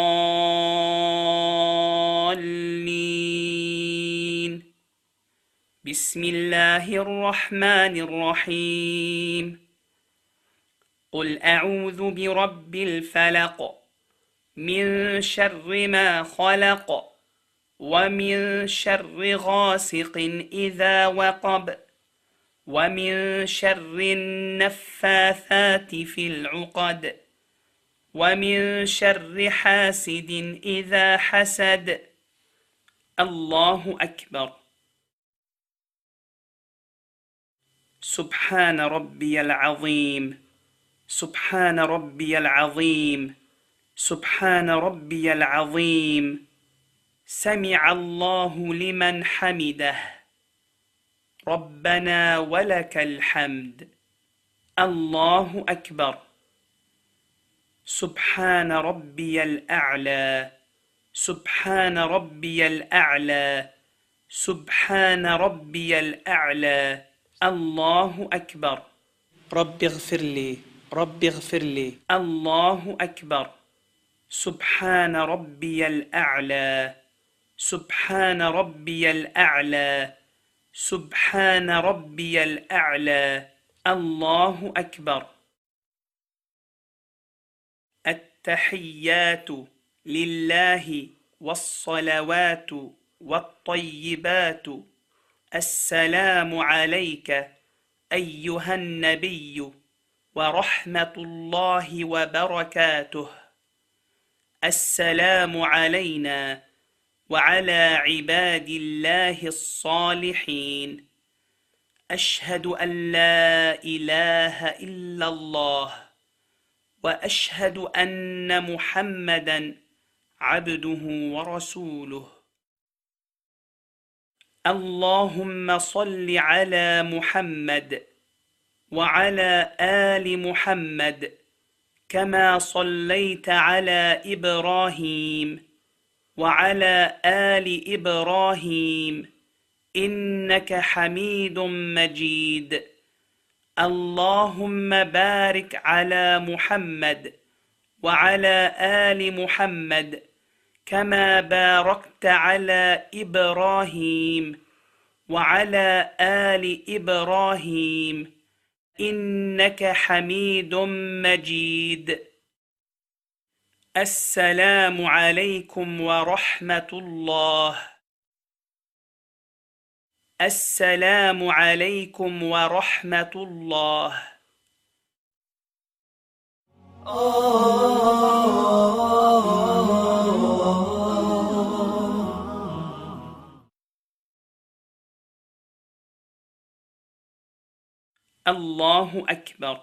Speaker 4: الضالين. بسم الله الرحمن الرحيم. قل أعوذ برب الفلق، من شر ما خلق، ومن شر غاسق إذا وقب، ومن شر النفاثات في العقد، ومن شر حاسد إذا حسد. الله أكبر. سبحان ربي العظيم، سبحان ربي العظيم، سبحان ربي العظيم. سمع الله لمن حمده، ربنا ولك الحمد. الله أكبر. سبحان ربي الأعلى، سبحان ربي الأعلى، سبحان ربي الأعلى. الله أكبر. رب اغفر لي، رب اغفر لي. الله أكبر. سبحان ربي الأعلى، سبحان ربي الأعلى، سبحان ربي الأعلى. الله أكبر. التحيات لله والصلوات والطيبات. السلام عليك أيها النبي ورحمة الله وبركاته. السلام علينا وعلى عباد الله الصالحين. أشهد أن لا إله إلا الله، وأشهد أن محمدًا عبده ورسوله. اللهم صل على محمد وعلى آل محمد كما صليت على إبراهيم وعلى آل إبراهيم إنك حميد مجيد. اللهم بارك على محمد وعلى آل محمد كما باركت على إبراهيم وعلى آل إبراهيم إنك حميد مجيد. السلام عليكم ورحمة الله. السلام عليكم ورحمة الله. الله أكبر.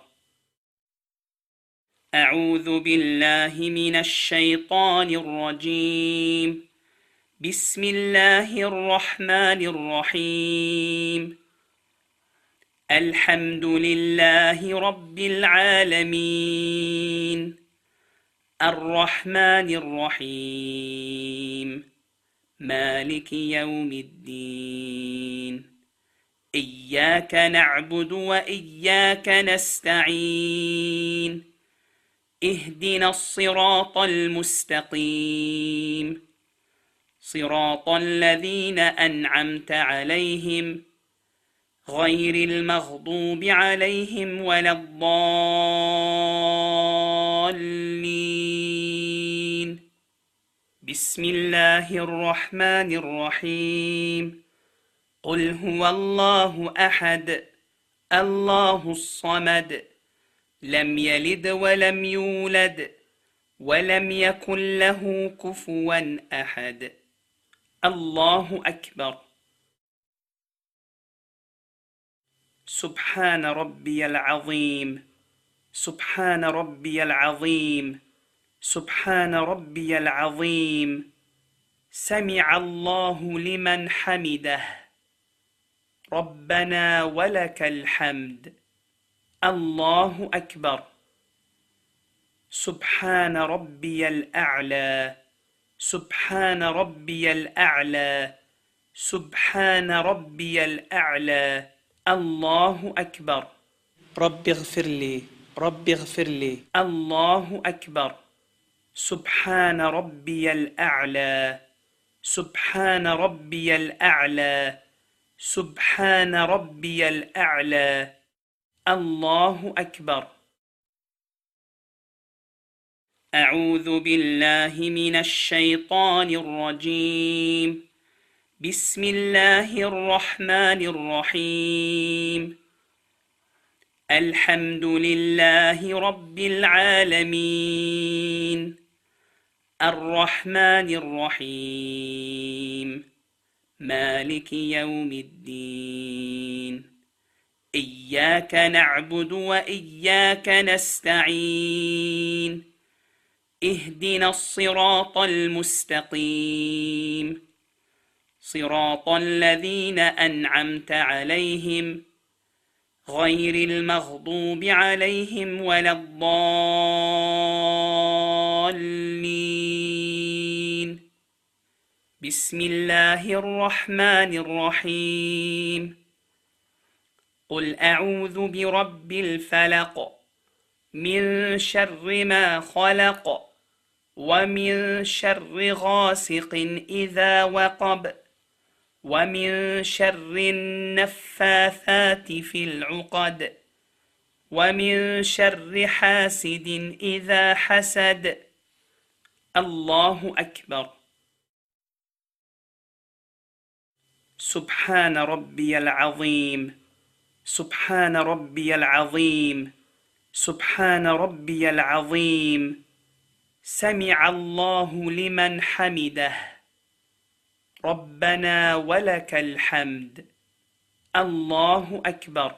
Speaker 4: أعوذ بالله من الشيطان الرجيم. بسم الله الرحمن الرحيم. الحمد لله رب العالمين الرحمن الرحيم مالك يوم الدين. إياك نعبد وإياك نستعين. اهدنا الصراط المستقيم صراط الذين أنعمت عليهم غير المغضوب عليهم ولا الضالين. بسم الله الرحمن الرحيم. قل هو الله أحد الله الصمد لم يلد ولم يولد ولم يكن له كفوا أحد. الله أكبر. سبحان ربي العظيم سبحان ربي العظيم سبحان ربي العظيم. سمع الله لمن حمده. ربنا ولك الحمد. الله أكبر. سبحان ربي الأعلى سبحان ربي الأعلى سبحان ربي الأعلى. الله أكبر. رب اغفر لي رب اغفر لي. الله أكبر. سبحان ربي الأعلى سبحان ربي الأعلى سبحان ربي الأعلى. الله أكبر. أعوذ بالله من الشيطان الرجيم. بسم الله الرحمن الرحيم. الحمد لله رب العالمين الرحمن الرحيم مالك يوم الدين. إياك نعبد وإياك نستعين. اهدنا الصراط المستقيم صراط الذين أنعمت عليهم غير المغضوب عليهم ولا الضالين. بسم الله الرحمن الرحيم. قل أعوذ برب الفلق من شر ما خلق ومن شر غاسق إذا وقب ومن شر النفاثات في العقد ومن شر حاسد إذا حسد. الله أكبر. سبحان ربي العظيم سبحان ربي العظيم سبحان ربي العظيم. سمع الله لمن حمده. ربنا ولك الحمد. الله أكبر.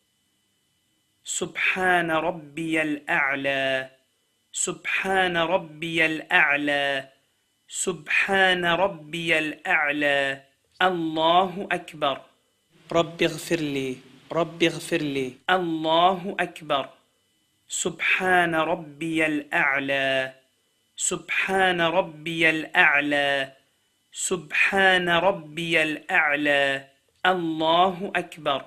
Speaker 4: سبحان ربي الأعلى سبحان ربي الأعلى سبحان ربي الأعلى. الله أكبر. رب اغفر لي رب اغفر لي. الله أكبر. سبحان ربي الأعلى سبحان ربي الأعلى سبحان ربي الأعلى الله أكبر.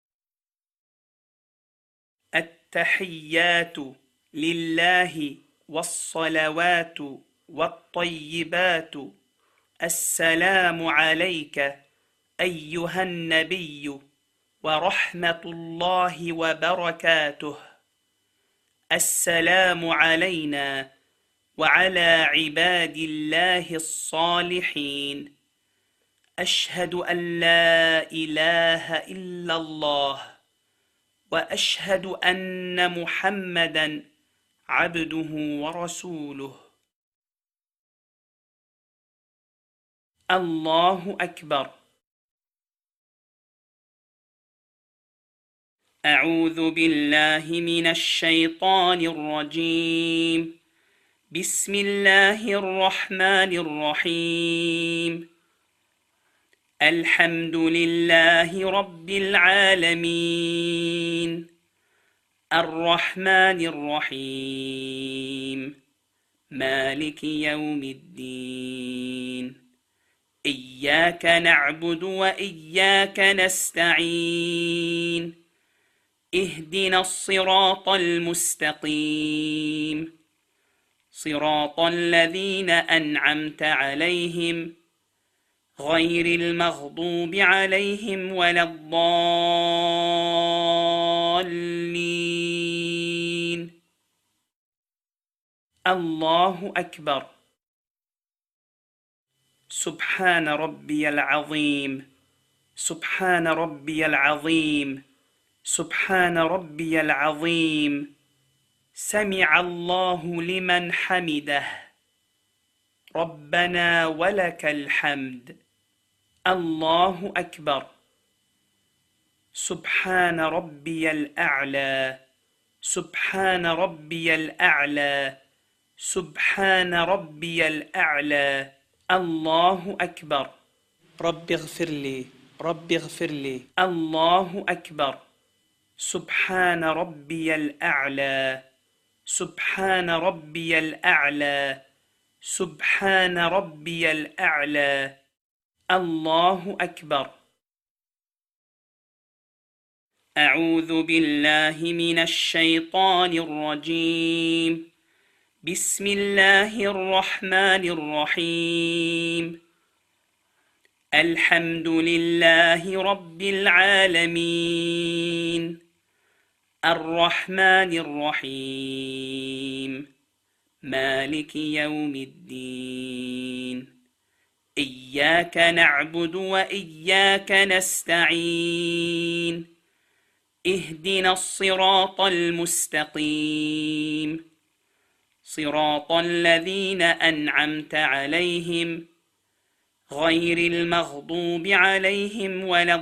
Speaker 4: التحيات لله والصلوات والطيبات السلام عليك أيها النبي ورحمة الله وبركاته. السلام علينا وعلى عباد الله الصالحين. أشهد أن لا إله إلا الله وأشهد أن محمدًا عبده ورسوله. الله أكبر. أعوذ بالله من الشيطان الرجيم. بسم الله الرحمن الرحيم. الحمد لله رب العالمين الرحمن الرحيم مالك يوم الدين. إياك نعبد وإياك نستعين. اهدنا الصراط المستقيم صراط الذين أنعمت عليهم غير المغضوب عليهم ولا الضالين. الله أكبر. سبحان ربي العظيم سبحان ربي العظيم سبحان ربي العظيم. سمع الله لمن حمده. ربنا ولك الحمد. الله أكبر. سبحان ربي الأعلى سبحان ربي الأعلى سبحان ربي الأعلى. الله أكبر. رب اغفر لي رب اغفر لي. الله أكبر. سبحان ربي الأعلى سبحان ربي الأعلى سبحان ربي الأعلى. الله أكبر. أعوذ بالله من الشيطان الرجيم. بسم الله الرحمن الرحيم. الحمد لله رب العالمين الرحمن الرحيم مالك يوم الدين. إياك نعبد وإياك نستعين. اهدنا الصراط المستقيم صراط الذين أنعمت عليهم غير المغضوب عليهم ولا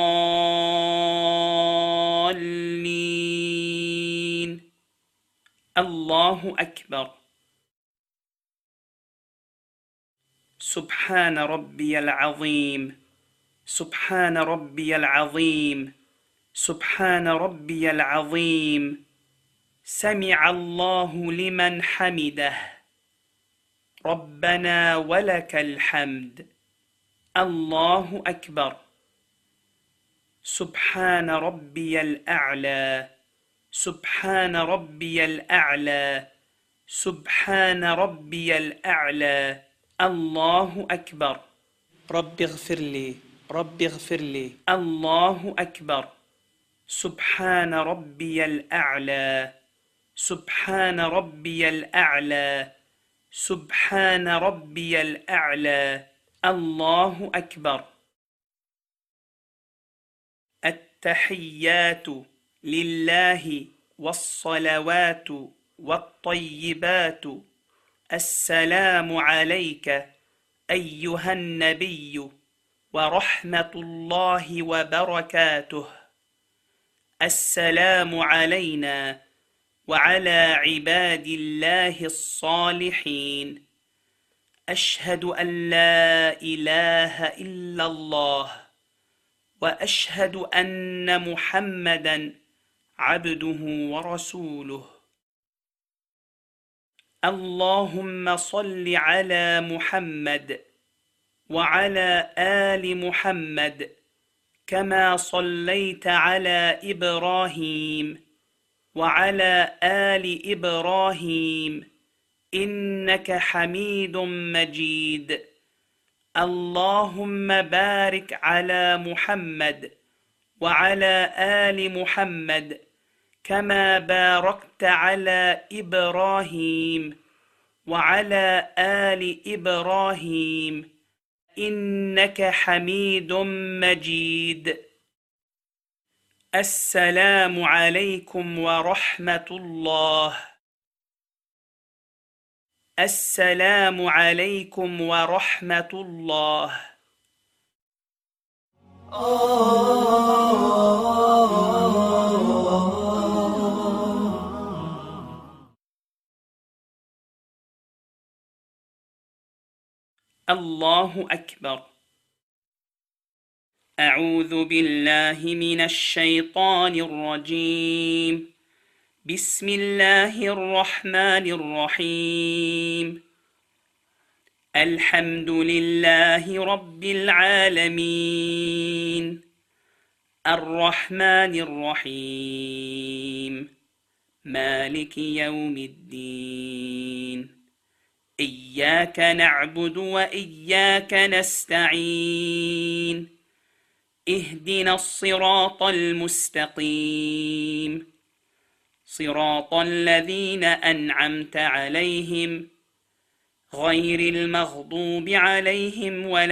Speaker 4: الضالين. الله أكبر. سبحان ربي العظيم سبحان ربي العظيم سبحان ربي العظيم. سمع الله لمن حمده. ربنا ولك الحمد. الله أكبر. سبحان ربي الأعلى سبحان ربي الأعلى سبحان ربي الأعلى. الله أكبر. رب اغفر لي رب اغفر لي. الله أكبر. سبحان ربي الأعلى سبحان ربي الأعلى سبحان ربي الأعلى. الله أكبر. التحيات لله والصلوات والطيبات السلام عليك أيها النبي ورحمة الله وبركاته. السلام علينا وعلى عباد الله الصالحين. أشهد أن لا إله إلا الله وأشهد أن محمدًا عبده ورسوله. اللهم صل على محمد وعلى آل محمد كما صليت على إبراهيم وعلى آل إبراهيم إنك حميد مجيد. اللهم بارك على محمد وعلى آل محمد كما باركت على إبراهيم وعلى آل إبراهيم إنك حميد مجيد. السلام عليكم ورحمة الله. السلام عليكم ورحمة الله. الله أكبر. أعوذ بالله من الشيطان الرجيم. بسم الله الرحمن الرحيم. الحمد لله رب العالمين الرحمن الرحيم مالك يوم الدين. إياك نعبد وإياك نستعين. اهدنا الصراط المستقيم صراط الذين أنعمت عليهم غير المغضوب عليهم ولا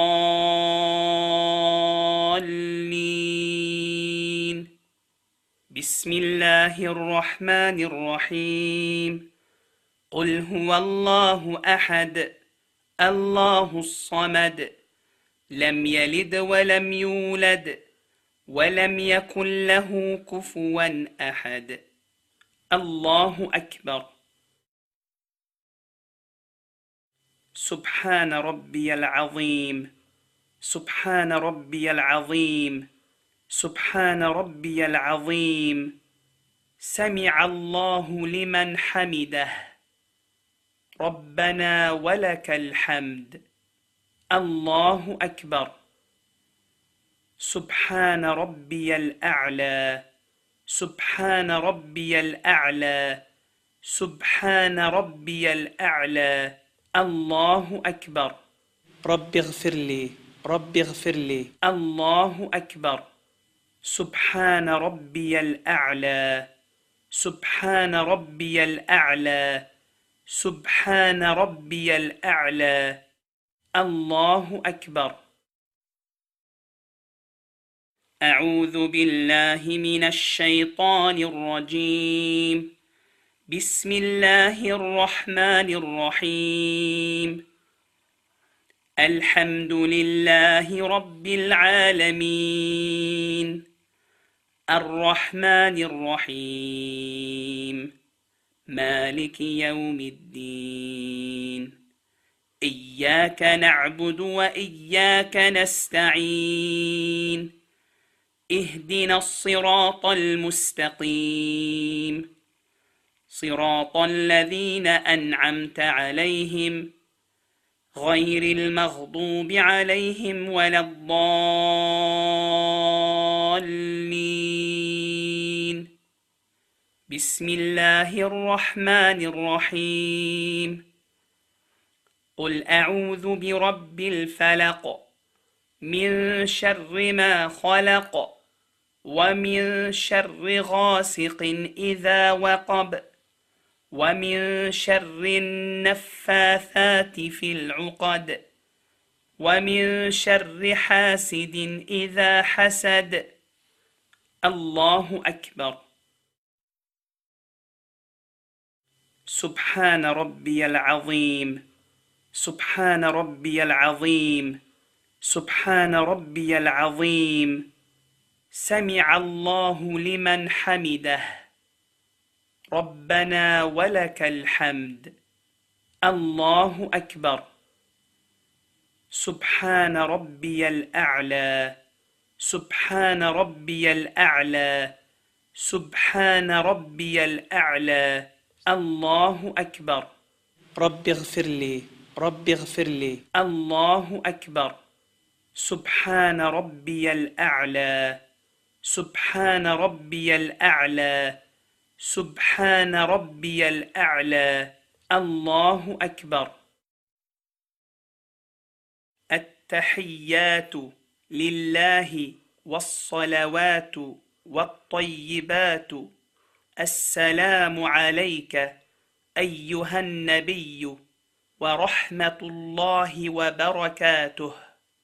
Speaker 4: الضالين. بسم الله الرحمن الرحيم. قل هو الله أحد الله الصمد لم يلد ولم يولد ولم يكن له كفوا أحد. الله أكبر. سبحان ربي العظيم سبحان ربي العظيم سبحان ربي العظيم. سمع الله لمن حمده. ربنا ولك الحمد. الله أكبر. سبحان ربي الأعلى سبحان ربي الأعلى سبحان ربي الأعلى. الله أكبر. رب اغفر لي رب اغفر لي. الله أكبر. سبحان ربي الأعلى سبحان ربي الأعلى سبحان ربي الأعلى. الله أكبر. أعوذ بالله من الشيطان الرجيم. بسم الله الرحمن الرحيم. الحمد لله رب العالمين الرحمن الرحيم مالك يوم الدين. إياك نعبد وإياك نستعين. اهدنا الصراط المستقيم صراط الذين أنعمت عليهم غير المغضوب عليهم ولا الضالين. بسم الله الرحمن الرحيم. قل أعوذ برب الفلق من شر ما خلق ومن شر غاسق إذا وقب ومن شر النفاثات في العقد ومن شر حاسد إذا حسد. الله أكبر. سبحان ربي العظيم سبحان ربي العظيم سبحان ربي العظيم. سمع الله لمن حمده. ربنا ولك الحمد. الله أكبر. سبحان ربي الأعلى سبحان ربي الأعلى سبحان ربي الأعلى. الله أكبر. رب اغفر لي، رب اغفر لي. الله أكبر. سبحان ربي الأعلى، سبحان ربي الأعلى، سبحان ربي الأعلى. الله أكبر. التحيات لله والصلوات والطيبات. السلام عليك أيها النبي ورحمة الله وبركاته.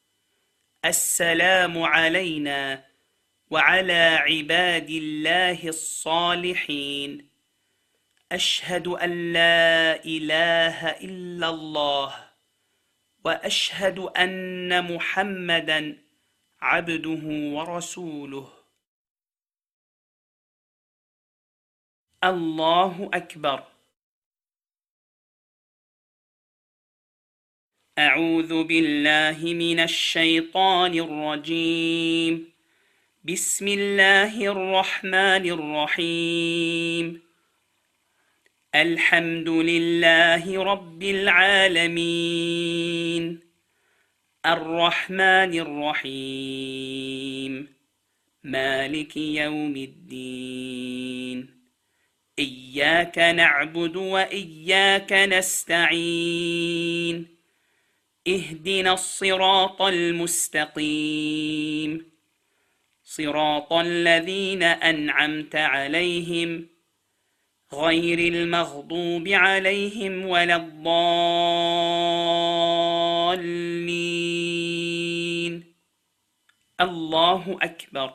Speaker 4: السلام علينا وعلى عباد الله الصالحين. أشهد أن لا إله إلا الله وأشهد أن محمدًا عبده ورسوله. الله أكبر. أعوذ بالله من الشيطان الرجيم. بسم الله الرحمن الرحيم. الحمد لله رب العالمين الرحمن الرحيم مالك يوم الدين. إياك نعبد وإياك نستعين. اهدنا الصراط المستقيم صراط الذين أنعمت عليهم غير المغضوب عليهم ولا الضالين. الله أكبر.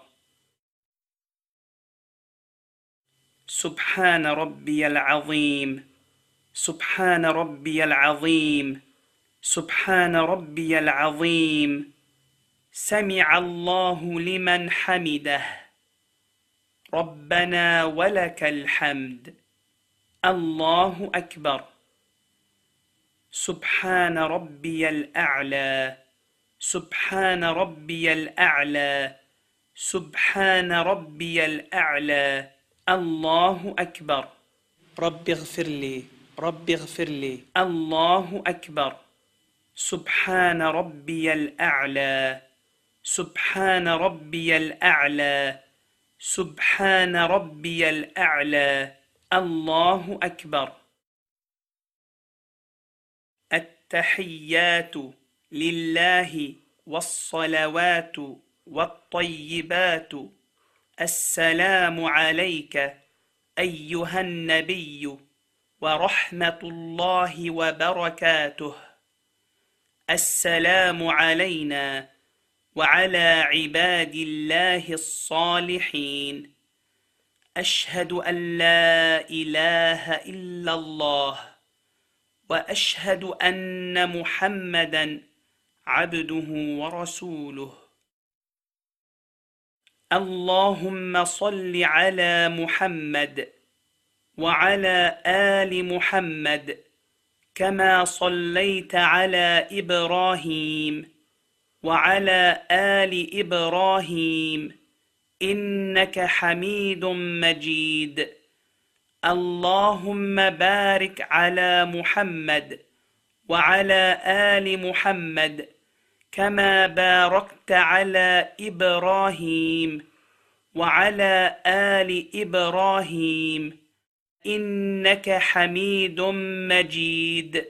Speaker 4: سبحان ربي العظيم، سبحان ربي العظيم، سبحان ربي العظيم. سمع الله لمن حمده. ربنا ولك الحمد. الله أكبر. سبحان ربي الأعلى، سبحان ربي الأعلى، سبحان ربي الأعلى. الله أكبر. رب اغفر لي، رب اغفر لي. الله أكبر. سبحان ربي الأعلى، سبحان ربي الأعلى، سبحان ربي الأعلى. الله أكبر. التحيات لله والصلوات والطيبات. السلام عليك أيها النبي ورحمة الله وبركاته. السلام علينا وعلى عباد الله الصالحين. أشهد أن لا إله إلا الله وأشهد أن محمدًا عبده ورسوله. اللهم صل على محمد وعلى آل محمد كما صليت على إبراهيم وعلى آل إبراهيم إنك حميد مجيد. اللهم بارك على محمد وعلى آل محمد كما باركت على إبراهيم وعلى آل إبراهيم إنك حميد مجيد.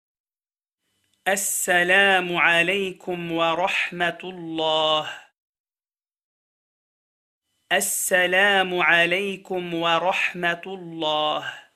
Speaker 4: السلام عليكم ورحمة الله. السلام عليكم ورحمة الله.